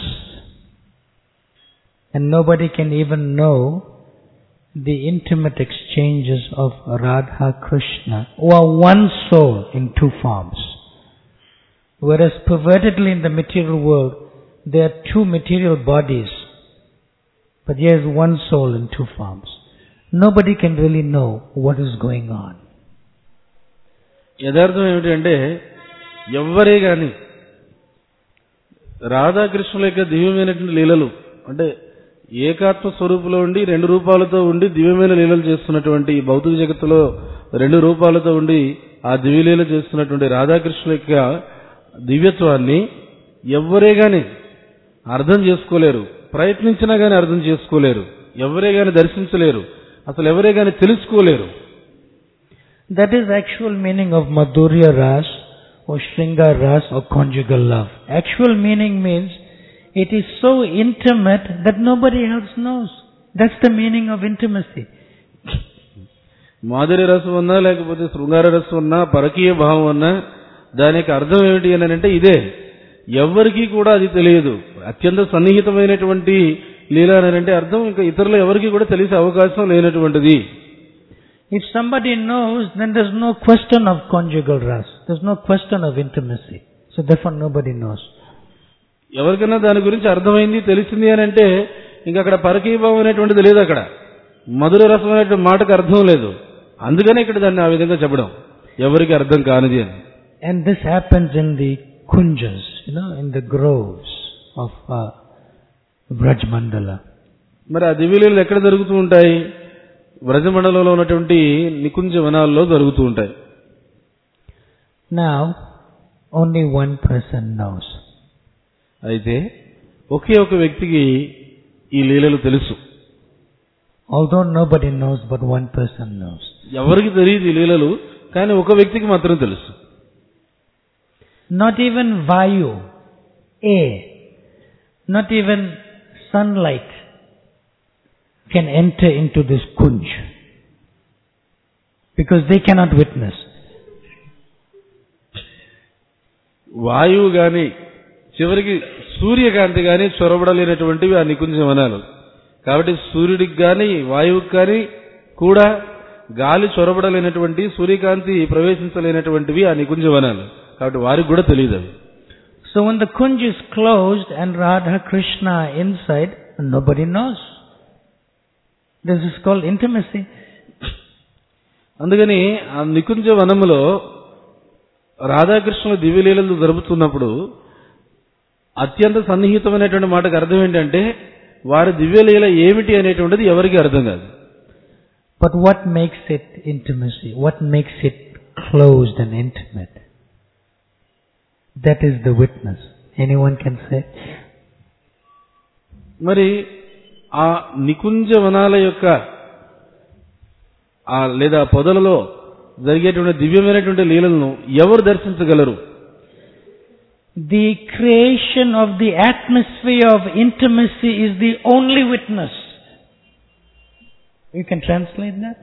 And nobody can even know the intimate exchanges of Radha Krishna, who are one soul in two forms. Whereas pervertedly in the material world, there are two material bodies, but here is one soul in two forms. Nobody can really know what is going on. యథార్థం ఏమిటంటే ఎవ్వరే గాని రాధాకృష్ణుల యొక్క దివ్యమైనటువంటి లీలలు అంటే ఏకాత్మ స్వరూపులో ఉండి రెండు రూపాలతో ఉండి దివ్యమైన లీలలు చేస్తున్నటువంటి ఈ భౌతిక జగత్తులో రెండు రూపాలతో ఉండి ఆ దివ్యలీల చేస్తున్నటువంటి రాధాకృష్ణుల యొక్క దివ్యత్వాన్ని ఎవ్వరే గాని అర్థం చేసుకోలేరు. ప్రయత్నించినా గాని అర్థం చేసుకోలేరు. ఎవరే గాని దర్శించలేరు. అసలు ఎవరే గాని తెలుసుకోలేరు. That is actual meaning of Madhurya Ras or Shringar Ras or conjugal love. Actual meaning means it is so intimate that nobody else knows. That's the meaning of intimacy. మాధుర్య రసం ఉన్నా లేకపోతే శృంగార రసం ఉన్నా పరకీయ భావం ఉన్నా దానికి అర్థం ఏమిటి అని అంటే ఇదే. ఎవరికి కూడా అది తెలియదు. అత్యంత సన్నిహితమైనటువంటి లీల అని అంటే అర్థం ఇంకా ఇతరులు ఎవరికి కూడా తెలిసే అవకాశం లేనటువంటిది. If somebody knows, then there's no question of conjugal ras. There's no question of intimacy. So therefore nobody knows. ఎవరికైనా దాని గురించి అర్థమైంది తెలిసింది అని అంటే ఇంకా అక్కడ పరకీభావం అనేటువంటిది లేదు. అక్కడ మధుర రసం అనేటువంటి మాటకు అర్థం లేదు. అందుకనే ఇక్కడ దాన్ని ఆ విధంగా చెప్పడం ఎవరికి అర్థం కానిది అని. And this happens in the kunjas, in the groves of Vrajmandala. మరి ఆ దివ్యలీలలు ఎక్కడ జరుగుతూ ఉంటాయి? వ్రజమండలంలో ఉన్నటువంటి నికుంజ వనాల్లో జరుగుతూ ఉంటాయి. Now only one person knows. అయితే ఒకే ఒక వ్యక్తికి ఈ లీలలు తెలుసు. Although nobody knows, but one person knows. ఎవరికి తెలియదు ఈ లీలలు, కానీ ఒక వ్యక్తికి మాత్రం తెలుసు. Not even Vayu, Not even sunlight can enter into this kunj, because they cannot witness. వాయువు గాని చివరికి సూర్యకాంతి గాని చొరబడలేనటువంటివి ఆ నికుంజ వనాలు. కాబట్టి సూర్యుడికి గాని వాయువుకి గాని కూడా గాలి చొరబడలేనటువంటి, సూర్యకాంతి ప్రవేశించలేనటువంటివి ఆ నికుంజ వనాలు. కాబట్టి వారికి కూడా తెలియదు అవి. So when the kunj is closed and Radha Krishna inside, nobody knows. This is called intimacy. అందుకని ఆ నికుంజ వనములో రాధాకృష్ణుల దివ్యలీలలు జరుపుతున్నప్పుడు అత్యంత సన్నిహితమైనటువంటి మాటకు అర్థం ఏంటంటే వారి దివ్యలీల ఏమిటి అనేటువంటిది ఎవరికి అర్థం కాదు. But what makes it intimacy? What makes it closed and intimate? That is the witness. Anyone can say? మరి ఆ నికుంజ వనాల యొక్క లేదా పొదలలో జరిగేటువంటి దివ్యమైనటువంటి లీలలను ఎవరు దర్శించగలరు? The creation of the atmosphere of intimacy is the only witness. You can translate that?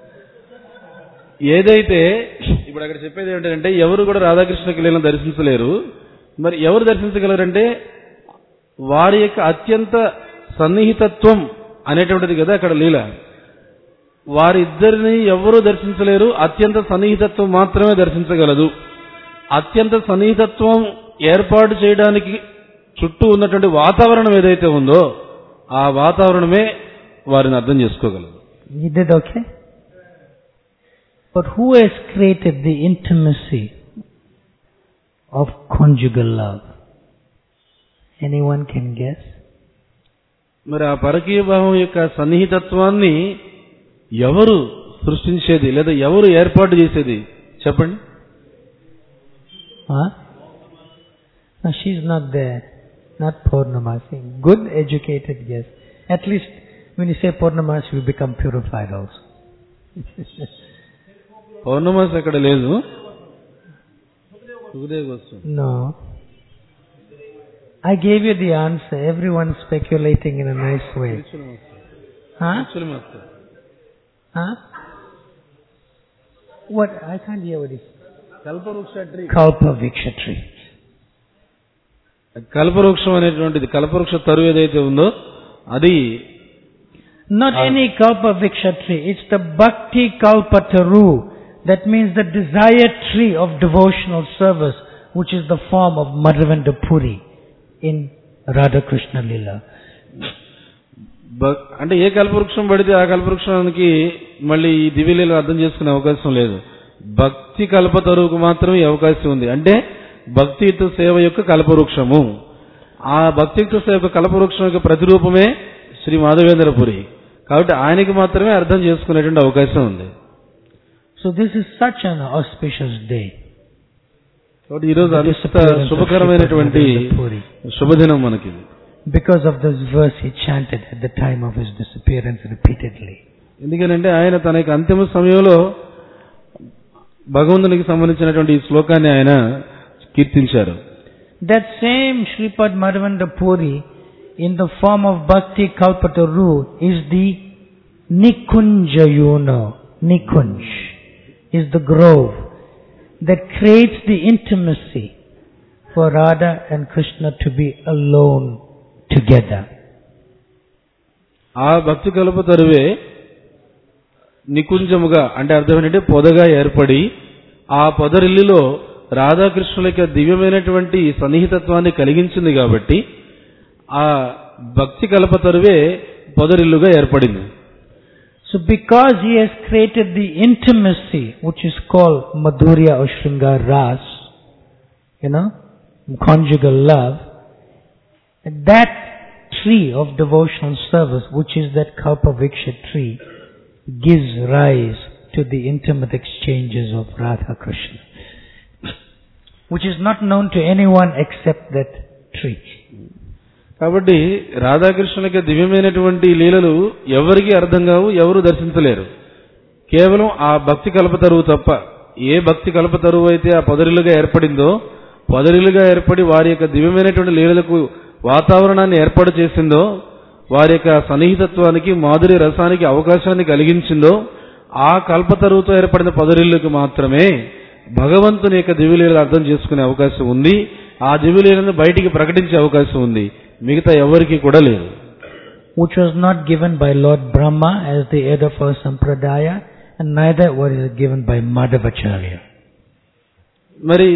ఏదైతే ఇప్పుడు అక్కడ చెప్పేది ఏంటంటే ఎవరు కూడా రాధాకృష్ణ లీలను దర్శించలేరు. మరి ఎవరు దర్శించగలరంటే వారి యొక్క అత్యంత సన్నిహితత్వం అనేటువంటిది కదా అక్కడ లీల. వారిద్దరిని ఎవరూ దర్శించలేరు, అత్యంత సన్నిహితత్వం మాత్రమే దర్శించగలదు. అత్యంత సన్నిహితత్వం ఏర్పాటు చేయడానికి చుట్టూ ఉన్నటువంటి వాతావరణం ఏదైతే ఉందో ఆ వాతావరణమే వారిని అర్థం చేసుకోగలదు. You did okay? But who has created the intimacy of conjugal love? Anyone can guess? మరి ఆ పరకీయ భావం యొక్క సన్నిహితత్వాన్ని ఎవరు సృష్టించేది లేదా ఎవరు ఏర్పాటు చేసేది చెప్పండి. No, she's not there. Not Purnamasi. Good educated guess. At least when you say Purnamasi, we become purified also. పౌర్ణమాసి అక్కడ లేదు. No. I gave you the answer. Everyone speculating in a nice way. Huh? Huh? What? I can't hear what he said. Kalpavriksha tree. కల్పవృక్షం అనేటువంటిది కల్పవృక్ష తరువు ఏదైతే ఉందో అది not any Kalpavriksha tree. It's the Bhakti Kalpataru. That means the desired tree of devotional service, which is the form of Madhavendra Puri in Radha Krishna Lila. అంటే ఏ కల్పవృక్షం పడితే ఆ కల్పవృక్షానికి మళ్ళీ ఈ దివ్యలీల అర్థం చేసుకునే అవకాశం లేదు. భక్తి కల్పతరువుకు మాత్రమే అవకాశం ఉంది. అంటే భక్తియుక్త సేవ యొక్క కల్పవృక్షము. ఆ భక్తియుక్త సేవ యొక్క కల్పవృక్షం యొక్క ప్రతిరూపమే శ్రీ మాధవేంద్రపురి. కాబట్టి ఆయనకి మాత్రమే అర్థం చేసుకునేటువంటి అవకాశం ఉంది. So this is such an auspicious day. కాబట్టి ఈరోజు అంత శుభకరమైనటువంటి శుభదినం మనకి. Because of this verse he chanted at the time of his disappearance repeatedly. ఎందుకంటే ఆయన తన యొక్క అంతిమ సమయంలో భగవంతునికి సంబంధించినటువంటి ఈ శ్లోకాన్ని ఆయన కీర్తించారు. That same Shripad Madhavendra Puri in the form of Bhakti Kalpataru is the Nikunja, you know. Nikunj is the grove that creates the intimacy for Radha and Krishna to be alone together. ఆ భక్తి కల్పతరువే నికుంజముగా అంటే అర్థం ఏంటంటే పొదగా ఏర్పడి ఆ పొదరిల్లులో రాధాకృష్ణులకి దివ్యమైనటువంటి సన్నిహితత్వాన్ని కలిగించింది. కాబట్టి ఆ భక్తి కల్పతరువే పొదరిల్లుగా ఏర్పడింది. So because he has created the intimacy which is called Madhurya or Shringar Ras, conjugal love, that tree of devotional service, which is that Kalpavriksha tree, gives rise to the intimate exchanges of Radha Krishna, which is not known to anyone except that tree. కాబట్టి రాధాకృష్ణులకి దివ్యమైనటువంటి లీలలు ఎవరికి అర్థం కావు, ఎవరు దర్శించలేరు. కేవలం ఆ భక్తి కల్పతరువు తప్ప. ఏ భక్తి కల్పతరువు అయితే ఆ పొదరిల్లుగా ఏర్పడిందో పొదరిల్లుగా ఏర్పడి వారి యొక్క దివ్యమైనటువంటి లీలలకు వాతావరణాన్ని ఏర్పాటు చేసిందో, వారి యొక్క సన్నిహితత్వానికి మాధుర్య రసానికి అవకాశాన్ని కలిగించిందో, ఆ కల్పతరువుతో ఏర్పడిన పొదరిల్లుకు మాత్రమే భగవంతుని యొక్క దివ్యలీలను అర్థం చేసుకునే అవకాశం ఉంది. ఆ దివ్యలీలను బయటికి ప్రకటించే అవకాశం ఉంది. మిగతా ఎవరికి కూడా లేదు. Which was not given by Lord Brahma as the head of our Sampradaya, and neither was it given by Madhavacharya. మరి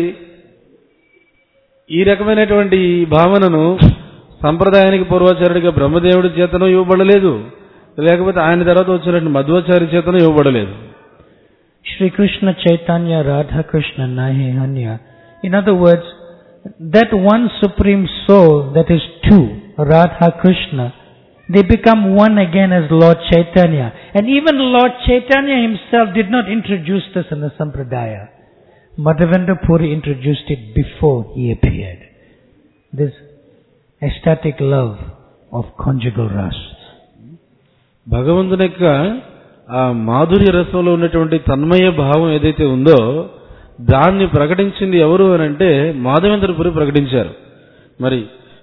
ఈ రకమైనటువంటి భావనను సంప్రదాయానికి పూర్వాచార్యుడిగా బ్రహ్మదేవుడి చేతనూ ఇవ్వబడలేదు, లేకపోతే ఆయన తర్వాత వచ్చినటువంటి మధ్వాచార్య చేతనూ ఇవ్వబడలేదు. Shri Krishna Chaitanya Radha Krishna Nahi Hanya. In other words, that one supreme soul that is two, Radha Krishna, they become one again as Lord Chaitanya. And even Lord Chaitanya himself did not introduce this in the Sampradaya. Madhavendra Puri introduced it before he appeared. This ecstatic love of conjugal rasa. భగవంతుని యొక్క ఆ మాధుర్య రసంలో ఉన్నటువంటి తన్మయ భావం ఏదైతే ఉందో దాన్ని ప్రకటించింది ఎవరు అని అంటే మాధవేంద్ర పురి ప్రకటించారు. మరి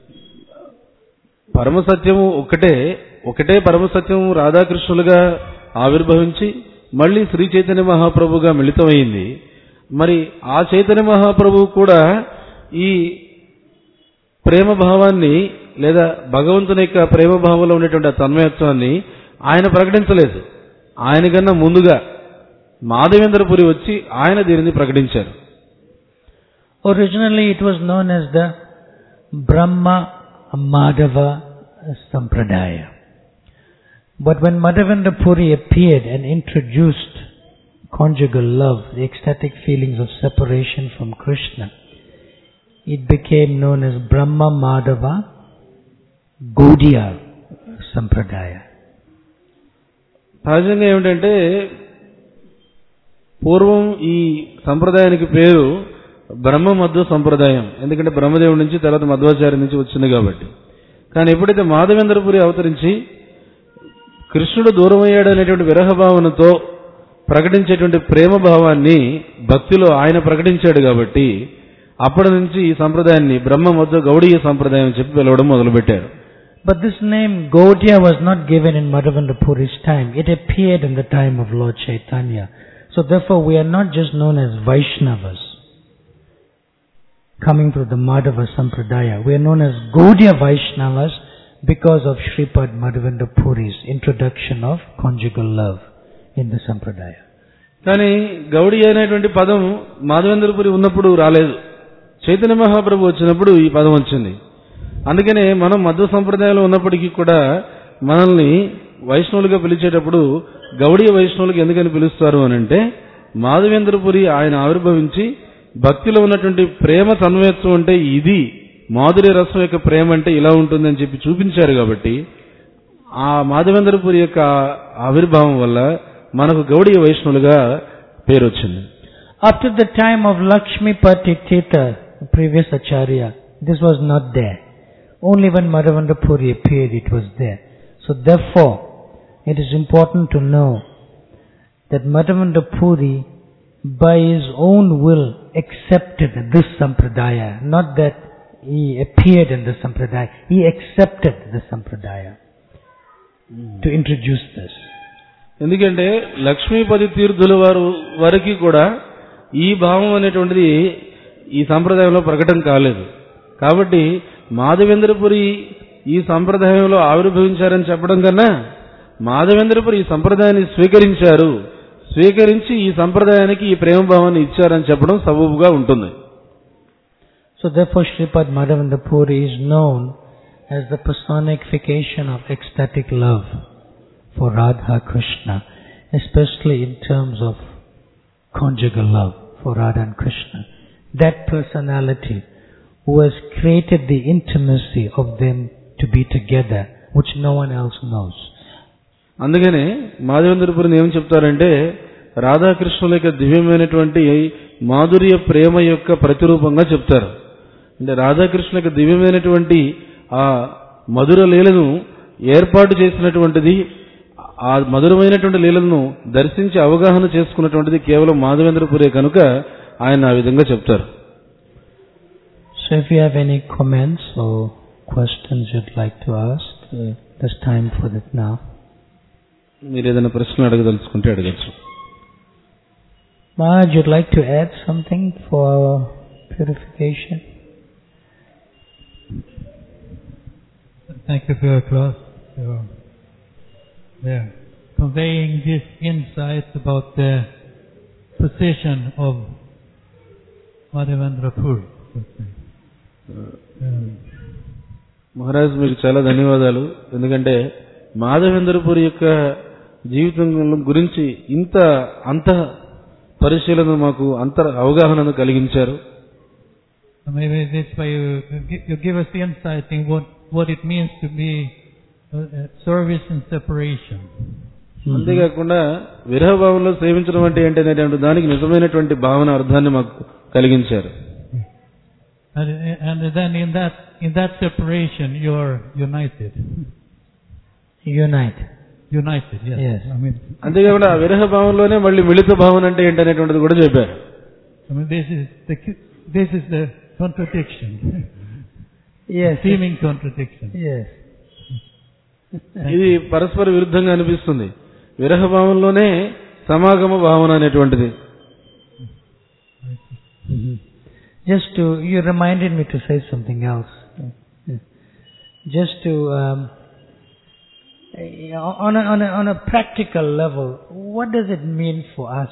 పరమసత్యము ఒకటే పరమసత్యము రాధాకృష్ణులుగా ఆవిర్భవించి మళ్ళీ శ్రీ చైతన్య మహాప్రభుగా మిళితమైంది. మరి ఆ చైతన్య మహాప్రభువు కూడా ఈ ప్రేమ భావాన్ని లేదా భగవంతుని యొక్క ప్రేమ భావంలో ఉండేటువంటి తన్మయత్వాన్ని ఆయన ప్రకటించలేదు. ఆయన కన్నా ముందుగా మాధవేంద్రపురి వచ్చి ఆయన దీనిని ప్రకటించారు. Originally it was known as the Brahma Madhava Sampradaya. But when Madhavendra Puri appeared and introduced conjugal love, the ecstatic feelings of separation from Krishna, it became known as Brahma Madhava Gaudiya Sampradaya. సహజంగా ఏమిటంటే పూర్వం ఈ సంప్రదాయానికి పేరు బ్రహ్మ మధ్వ సంప్రదాయం. ఎందుకంటే బ్రహ్మదేవుడి నుంచి తర్వాత మధ్వాచార్య నుంచి వచ్చింది కాబట్టి. కానీ ఎప్పుడైతే మాధవేంద్రపురి అవతరించి కృష్ణుడు దూరమయ్యాడు అనేటువంటి విరహ భావనతో ప్రకటించేటువంటి ప్రేమ భావాన్ని భక్తిలో ఆయన ప్రకటించాడు కాబట్టి అప్పటి నుంచి ఈ సంప్రదాయాన్ని బ్రహ్మ మధ్వ గౌడీయ సంప్రదాయం చెప్పి పిలవడం మొదలుపెట్టారు. But this name Gaudiya was not given in Madhavendra Puri's time. It appeared in the time of Lord Chaitanya. So therefore we are not just known as Vaishnavas coming through the Madhava Sampradaya. We are known as Gaudiya Vaishnavas because of Shripad Madhavendra Puri's introduction of conjugal love in the Sampradaya. కానీ గౌడీ అనేటువంటి పదం మాధవేంద్రపురి ఉన్నప్పుడు రాలేదు. చైతన్య మహాప్రభు వచ్చినప్పుడు ఈ పదం వచ్చింది. అందుకనే మనం మధ్వ సంప్రదాయంలో ఉన్నప్పటికీ కూడా మనల్ని వైష్ణవులుగా పిలిచేటప్పుడు గౌడీయ వైష్ణవులకు ఎందుకని పిలుస్తారు అని అంటే మాధవేంద్రపురి ఆయన ఆవిర్భవించి భక్తిలో ఉన్నటువంటి ప్రేమ తన్మయత్వం అంటే ఇది, మాధుర్య రసం యొక్క ప్రేమ అంటే ఇలా ఉంటుందని చెప్పి చూపించారు కాబట్టి ఆ మాధవేంద్రపురి యొక్క ఆవిర్భావం వల్ల మనకు గౌడీయ వైష్ణవులుగా పేరు వచ్చింది. Up to the time of Lakshmipati Tita, previous Acharya, this was not there. Only when Madhavendra Puri appeared it was there. So therefore, it is important to know that Madhavendra Puri by his own will accepted this Sampradaya. Not that he appeared in the Sampradaya. He accepted the Sampradaya to introduce this. ఎందుకంటే లక్ష్మీపతి తీర్థుల వారికి కూడా ఈ భావం అనేటువంటిది ఈ సంప్రదాయంలో ప్రకటన కాలేదు. కాబట్టి మాధవేంద్రపురి ఈ సంప్రదాయంలో ఆవిర్భవించారని చెప్పడం కన్నా మాధవేంద్రపురి ఈ సంప్రదాయాన్ని స్వీకరించి ఈ సంప్రదాయానికి ఈ ప్రేమ భావాన్ని ఇచ్చారని చెప్పడం సబబుగా ఉంటుంది. So therefore Shripad Madhavendra Puri is known as the personification of ecstatic love for Radha Krishna, especially in terms of conjugal love for Radha and Krishna. That personality who has created the intimacy of them to be together, which no one else knows. అందుకనే మాధవేంద్రపురిని ఏం చెప్తారంటే రాధాకృష్ణుల యొక్క దివ్యమైనటువంటి మాధుర్య ప్రేమ యొక్క ప్రతిరూపంగా చెప్తారు. అంటే రాధాకృష్ణుల యొక్క దివ్యమైనటువంటి ఆ మధుర లీలను ఏర్పాటు చేసినటువంటిది, ఆ మధురమైనటువంటి లీలను దర్శించి అవగాహన చేసుకున్నటువంటిది కేవలం మాధవేంద్రపురే కనుక ఆయన ఆ విధంగా చెప్తారు. So if you have any comments or questions you'd like to ask, there's time for that now. మీరు ఏదైనా ప్రశ్నలు అడగదలుచుకుంటే అడగచ్చు. Maharaj, you'd like to add something for our purification? Thank you for your class. Conveying this insight about the position of Madhavendra Puri. Maharaj మీకు చాలా ధన్యవాదాలు. ఎందుకంటే మాధవేంద్రపురి యొక్క జీవితం గురించి అంత పరిశీలన మాకు అవగాహనను కలిగించారు. Maybe this way you give us the insight in what it means to be service and separation. అంతేకాకుండా విరహభావంలో సేవించడం అంటే ఏంటనేటువంటి దానికి నిజమైనటువంటి భావన అర్థాన్ని మాకు కలిగించారు. And then in that separation you're united. United, yes. I mean, అంతేకాకుండా ఆ విరహ భావంలోనే మళ్ళీ మిళిత భావన అంటే ఏంటనేటువంటిది కూడా చెప్పారు. I mean, this is the contradiction. Yes. Seeming contradiction. Yes. ఇది పరస్పర విరుద్ధంగా అనిపిస్తుంది. విరహ భావంలోనే సమాగమ భావన అనేటువంటిది. You reminded me to say something else. Just to on a practical level, what does it mean for us?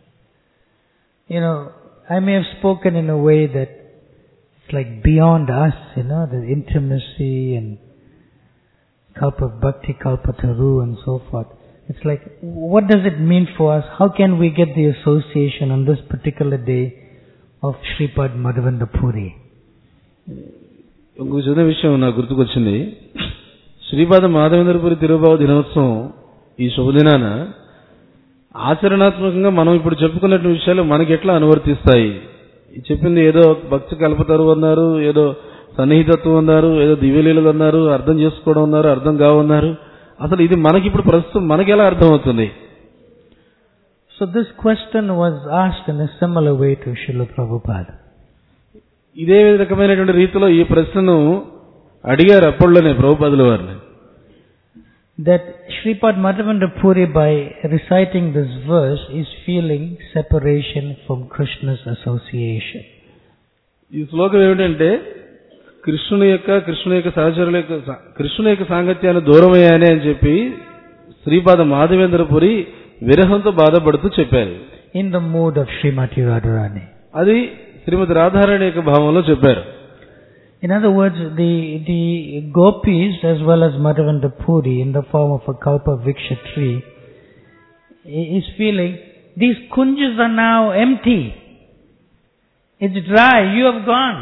I may have spoken in a way that it's like beyond us, the intimacy and kalpa bhakti, kalpa taru and so forth. It's like, what does it mean for us? How can we get the association on this particular day of Shripad Madhavendra Puri? ఇంకొక చిన్న విషయం నాకు గుర్తుకొచ్చింది. శ్రీపాద మాధవేంద్రపురి తిరుభావ దినోత్సవం ఈ శుభదినాన ఆచరణాత్మకంగా మనం ఇప్పుడు చెప్పుకున్నటువంటి విషయాలు మనకి ఎట్లా అనువర్తిస్తాయి? చెప్పింది ఏదో భక్తి కల్పతరు అన్నారు, ఏదో సన్నిహితత్వం అన్నారు, ఏదో దివ్యలీలలు అన్నారు, అర్థం చేసుకోవడం అన్నారు, అర్థం కావన్నారు. అసలు ఇది మనకి ఇప్పుడు ప్రస్తుతం మనకి ఎలా అర్థం అవుతుంది? So this question was asked in a similar way to Srila Prabhupada. ఇదే రకమైనటువంటి రీతిలో ఈ ప్రశ్నను అడిగారు అప్పట్లోనే ప్రభుపాదుల వారిని. That Shripad Madhavendra Puri, by reciting this verse, is feeling separation from Krishna's association. ఈ శ్లోకం ఏమిటంటే కృష్ణుని యొక్క సహచరుల యొక్క కృష్ణుని యొక్క సాంగత్యాన్ని దూరమయ్యానే అని చెప్పి శ్రీపాద మాధవేంద్రపురి విరహంతో బాధపడుతూ చెప్పారు. In the mood of Srimati Radharani. అది శ్రీమతి రాధారాణి యొక్క భావంలో చెప్పారు. In other words, the gopis as well as Madhavendra Puri in the form of a kalpa vriksha tree is feeling these kunjas are now empty. It's dry. You have gone.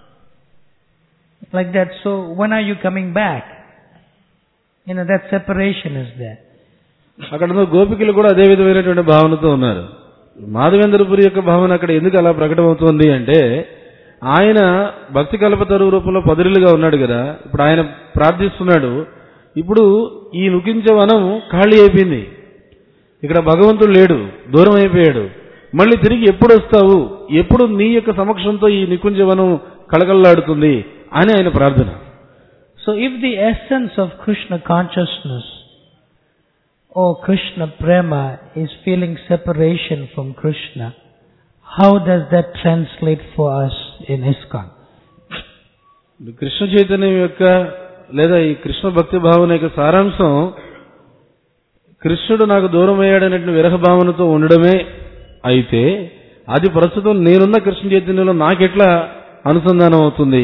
Like that. So when are you coming back? That separation is there. అక్కడ గోపికలు కూడా అదే విధమైనటువంటి భావనతో ఉన్నారు. మాధవేంద్రపురి యొక్క భావన అక్కడ ఎందుకు అలా ప్రకటమవుతోంది అంటే ఆయన భక్తి కల్పతరు రూపంలో పదిరిలుగా ఉన్నాడు కదా. ఇప్పుడు ఆయన ప్రార్థిస్తున్నాడు, ఇప్పుడు ఈ నుకించే వనం ఖాళీ అయిపోయింది, ఇక్కడ భగవంతుడు లేడు, దూరం అయిపోయాడు, మళ్ళీ తిరిగి ఎప్పుడు వస్తావు, ఎప్పుడు నీ యొక్క సమక్షంతో ఈ నికుంజ వనం కళకళలాడుతుంది అని ఆయన ప్రార్థన. So if the essence of Krishna consciousness or Krishna prema is feeling separation from Krishna, how does that translate for us in ISKCON? Krishna చైతన్యం యొక్క లేదా ఈ కృష్ణ భక్తి భావన యొక్క సారాంశం కృష్ణుడు నాకు దూరం అయ్యాడనే విరహ భావనతో ఉండడమే అయితే అది ప్రస్తుతం నేనున్న కృష్ణ చైతన్యంలో నాకెట్లా అనుసంధానం అవుతుంది?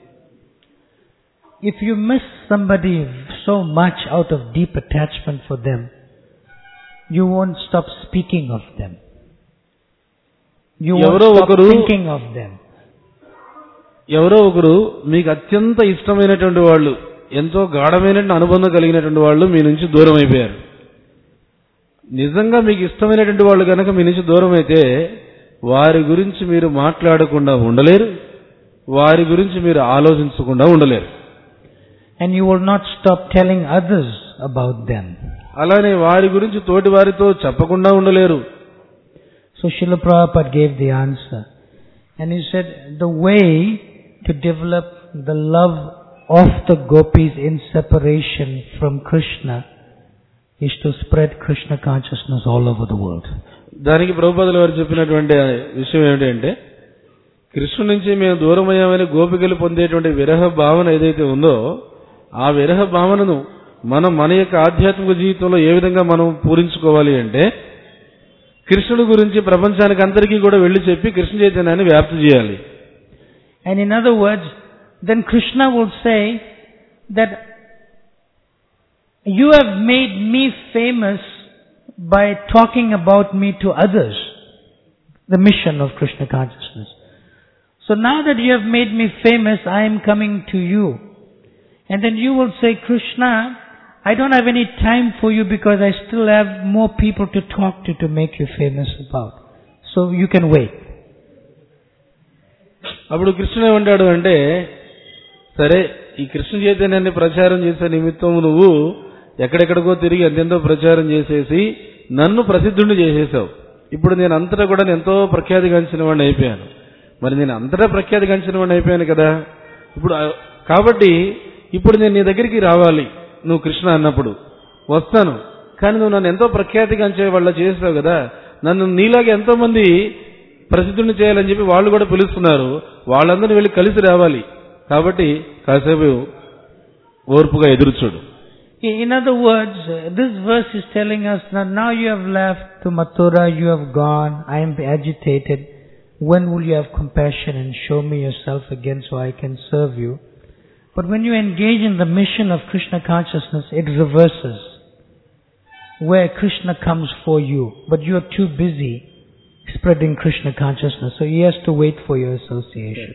If you miss somebody so much out of deep attachment for them, you won't stop speaking of them. You won't stop thinking of them. ఎవరో ఒకరు మీకు అత్యంత ఇష్టమైనటువంటి వాళ్ళు, ఎంతో గాఢమైన అనుబంధం కలిగినటువంటి వాళ్ళు మీ నుంచి దూరం అయిపోయారు. నిజంగా మీకు ఇష్టమైనటువంటి వాళ్ళు కనుక మీ నుంచి దూరం అయితే వారి గురించి మీరు మాట్లాడకుండా ఉండలేరు, వారి గురించి మీరు ఆలోచించకుండా ఉండలేరు. And you will not stop telling others about them. అలానే వారి గురించి తోటి వారితో చెప్పకుండా ఉండలేరు. So Srila Prabhupada gave the answer. And he said, the way to develop the love of the gopis in separation from Krishna is to spread Krishna consciousness all over the world. దానికి ప్రభుపాదుల వారు చెప్పినటువంటి విషయం ఏమిటంటే, కృష్ణుడి నుంచి మేము దూరమయ్యామని గోపికలు పొందేటువంటి విరహ భావన ఏదైతే ఉందో, ఆ విరహ భావనను మనం మన యొక్క ఆధ్యాత్మిక జీవితంలో ఏ విధంగా మనం పూరించుకోవాలి అంటే, కృష్ణుడి గురించి ప్రపంచానికి అందరికీ కూడా వెళ్లి చెప్పి కృష్ణ చైతన్యాన్ని వ్యాప్తి చేయాలి. And in other words, then Krishna will say that you have made me famous by talking about me to others. The mission of Krishna consciousness. So now that you have made me famous, I am coming to you. And then you will say, Krishna, I don't have any time for you because I still have more people to talk to make you famous about. So you can wait. అప్పుడు కృష్ణుడు ఏమంటాడు అంటే, సరే ఈ కృష్ణ చైతన్యాన్ని ప్రచారం చేసే నిమిత్తం నువ్వు ఎక్కడెక్కడికో తిరిగి ఎంతెంతో ప్రచారం చేసేసి నన్ను ప్రసిద్ధుడిని చేసేసావు. ఇప్పుడు నేను అంతటా కూడా ఎంతో ప్రఖ్యాతిగాంచిన వాడిని అయిపోయాను. మరి నేను అంతటా ప్రఖ్యాతిగాంచిన వాడిని అయిపోయాను కదా. కాబట్టి ఇప్పుడు నేను నీ దగ్గరికి రావాలి. నువ్వు కృష్ణ అన్నప్పుడు వస్తాను. కానీ నువ్వు నన్ను ఎంతో ప్రఖ్యాతిగాంచే వాళ్ళ చేసావు కదా, నన్ను నీలాగా ఎంతో మంది ప్రసిద్ధుడిని చేయాలని చెప్పి వాళ్ళు కూడా పిలుస్తున్నారు. వాళ్ళందరినీ వెళ్ళి కలిసి రావాలి. కాబట్టి కాసేపు ఓర్పుగా ఎదురుచూడు. In other words, this verse is telling us that now you have left to Mathura, you have gone, I am agitated. When will you have compassion and show me yourself again so I can serve you? But when you engage in the mission of Krishna consciousness, it reverses. Where Krishna comes for you, but you are too busy spreading Krishna consciousness, so he has to wait for your association.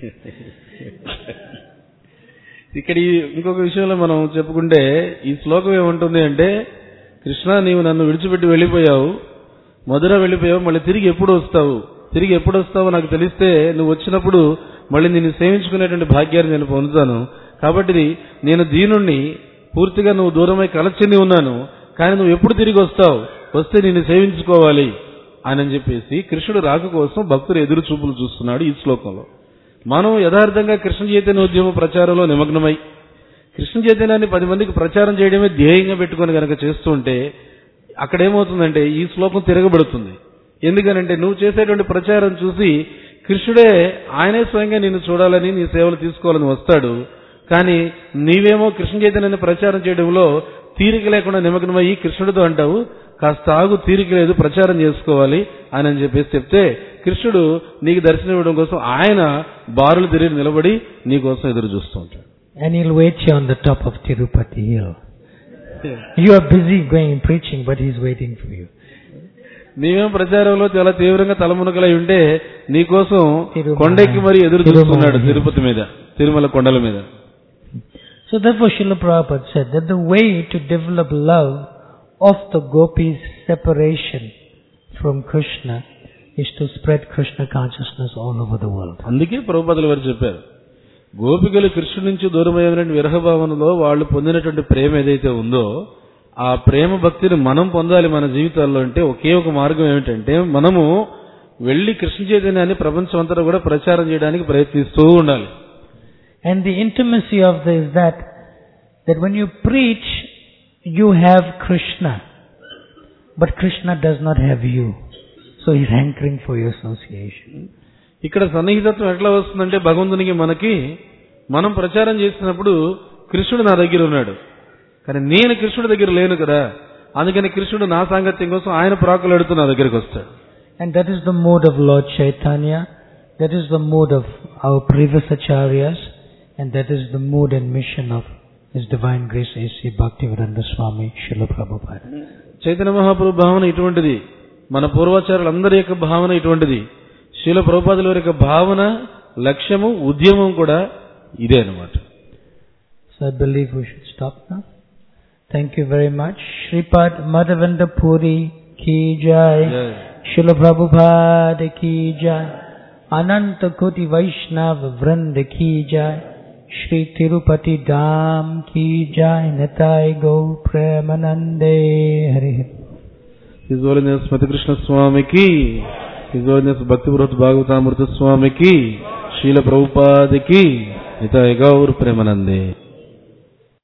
ఇక్కడ ఇంకొక విషయంలో మనం చెప్పుకుంటే ఈ శ్లోకం ఏముంటుంది అంటే, కృష్ణ నీవు నన్ను విడిచిపెట్టి వెళ్ళిపోయావు, మధుర వెళ్ళిపోయావు, మళ్ళీ తిరిగి ఎప్పుడు వస్తావో నాకు తెలిస్తే నువ్వు వచ్చినప్పుడు మళ్ళీ నిన్ను సేవించుకునేటువంటి భాగ్యాన్ని నేను పొందుతాను. కాబట్టి నేను దీనుణ్ణి, పూర్తిగా నువ్వు దూరమై కలచెంది ఉన్నాను, కానీ నువ్వు ఎప్పుడు తిరిగి వస్తే నిన్ను సేవించుకోవాలి అని చెప్పేసి కృష్ణుడు రాక కోసం భక్తులు ఎదురు చూపులు చూస్తున్నాడు ఈ శ్లోకంలో. మనం యథార్థంగా కృష్ణ చైతన్య ఉద్యమ ప్రచారంలో నిమగ్నమై కృష్ణ చైతన్యాన్ని 10 మందికి ప్రచారం చేయడమే ధ్యేయంగా పెట్టుకుని కనుక చేస్తుంటే అక్కడేమవుతుందంటే ఈ శ్లోకం తిరగబడుతుంది. ఎందుకనంటే నువ్వు చేసేటువంటి ప్రచారం చూసి కృష్ణుడే ఆయనే స్వయంగా నిన్ను చూడాలని, నీ సేవలు తీసుకోవాలని వస్తాడు. కానీ నీవేమో కృష్ణ చైతన్యాన్ని ప్రచారం చేయడంలో తీరిక లేకుండా నిమగ్నమయ్యి కృష్ణుడితో అంటావు, కాస్త ఆగు, తీరిక లేదు, ప్రచారం చేసుకోవాలి అని చెప్పేసి చెప్తే కృష్ణుడు నీకు దర్శనం ఇవ్వడం కోసం ఆయన బారులు తిరిగి నిలబడి నీ కోసం ఎదురు చూస్తూ ఉంటాడు. And he'll wait you on the top of Tirupati hill. You are busy going preaching, but he's waiting for you. నీవేం ప్రచారంలో చాలా తీవ్రంగా తలమునకలై ఉంటే నీకోసం కొండెక్కి మరి ఎదురు చూస్తున్నాడు తిరుపతి మీద, తిరుమల కొండల మీద. So therefore Srila Prabhupada said that the way to develop love of the gopis' separation from Krishna is to spread Krishna consciousness all over the world. అందుకే ప్రభుపాదుల వారు చెప్పారు, గోపికలు కృష్ణుడి నుంచి దూరమైనటువంటి విరహ భావనలో వాళ్ళు పొందినటువంటి ప్రేమ ఏదైతే ఉందో ఆ ప్రేమ భక్తిని మనం పొందాలి మన జీవితాల్లో. అంటే ఒకే ఒక మార్గం ఏమిటంటే మనము వెళ్లి కృష్ణ చైతన్యాన్ని ప్రపంచం అంతా కూడా ప్రచారం చేయడానికి ప్రయత్నిస్తూ ఉండాలి. And the intimacy of this is that when you preach, you have Krishna, but Krishna does not have you. So he's hankering for your association. ఇక్కడ సన్నిహితత్వం ఎట్లా వస్తుందంటే భగవంతునికి మనకి మనం ప్రచారం చేసినప్పుడు కృష్ణుడు నా దగ్గర ఉన్నాడు, కానీ నేను కృష్ణుడి దగ్గర లేను కదా, అందుకని కృష్ణుడు నా సాంగత్యం కోసం ఆయన ప్రాకులాడుతూ నా దగ్గరికి వస్తాడు. And that is the mode of Lord Chaitanya, that is the mode of our previous acharyas, and that is the mood and mission of His Divine Grace A.C. Bhaktivedanta Swami Srila Prabhupada. Chaitanya Mahaprabhu భావన ఇటువంటిది, మన పూర్వాచార్యులందరి యొక్క భావన ఇటువంటిది, శ్రీల ప్రభుపాదుల వారి యొక్క భావన, లక్ష్యము, ఉద్యమం కూడా ఇదే అన్నమాట. So I believe we should stop now. Thank you very much. Shripad Madhavendra Puri ki jai, Srila Prabhupada ki jai, Ananta Koti Vaishnava Vranda ki jai, Shri Tirupati Dham ki jai, Nitai Gaur Premanande Hari. His Holiness Mati Krishna Swami ki, His Holiness Bhakti Purata Bhagavatamrita Swami ki, Srila Prabhupada ki. ఇత ఎగౌర్ ప్రేమనందే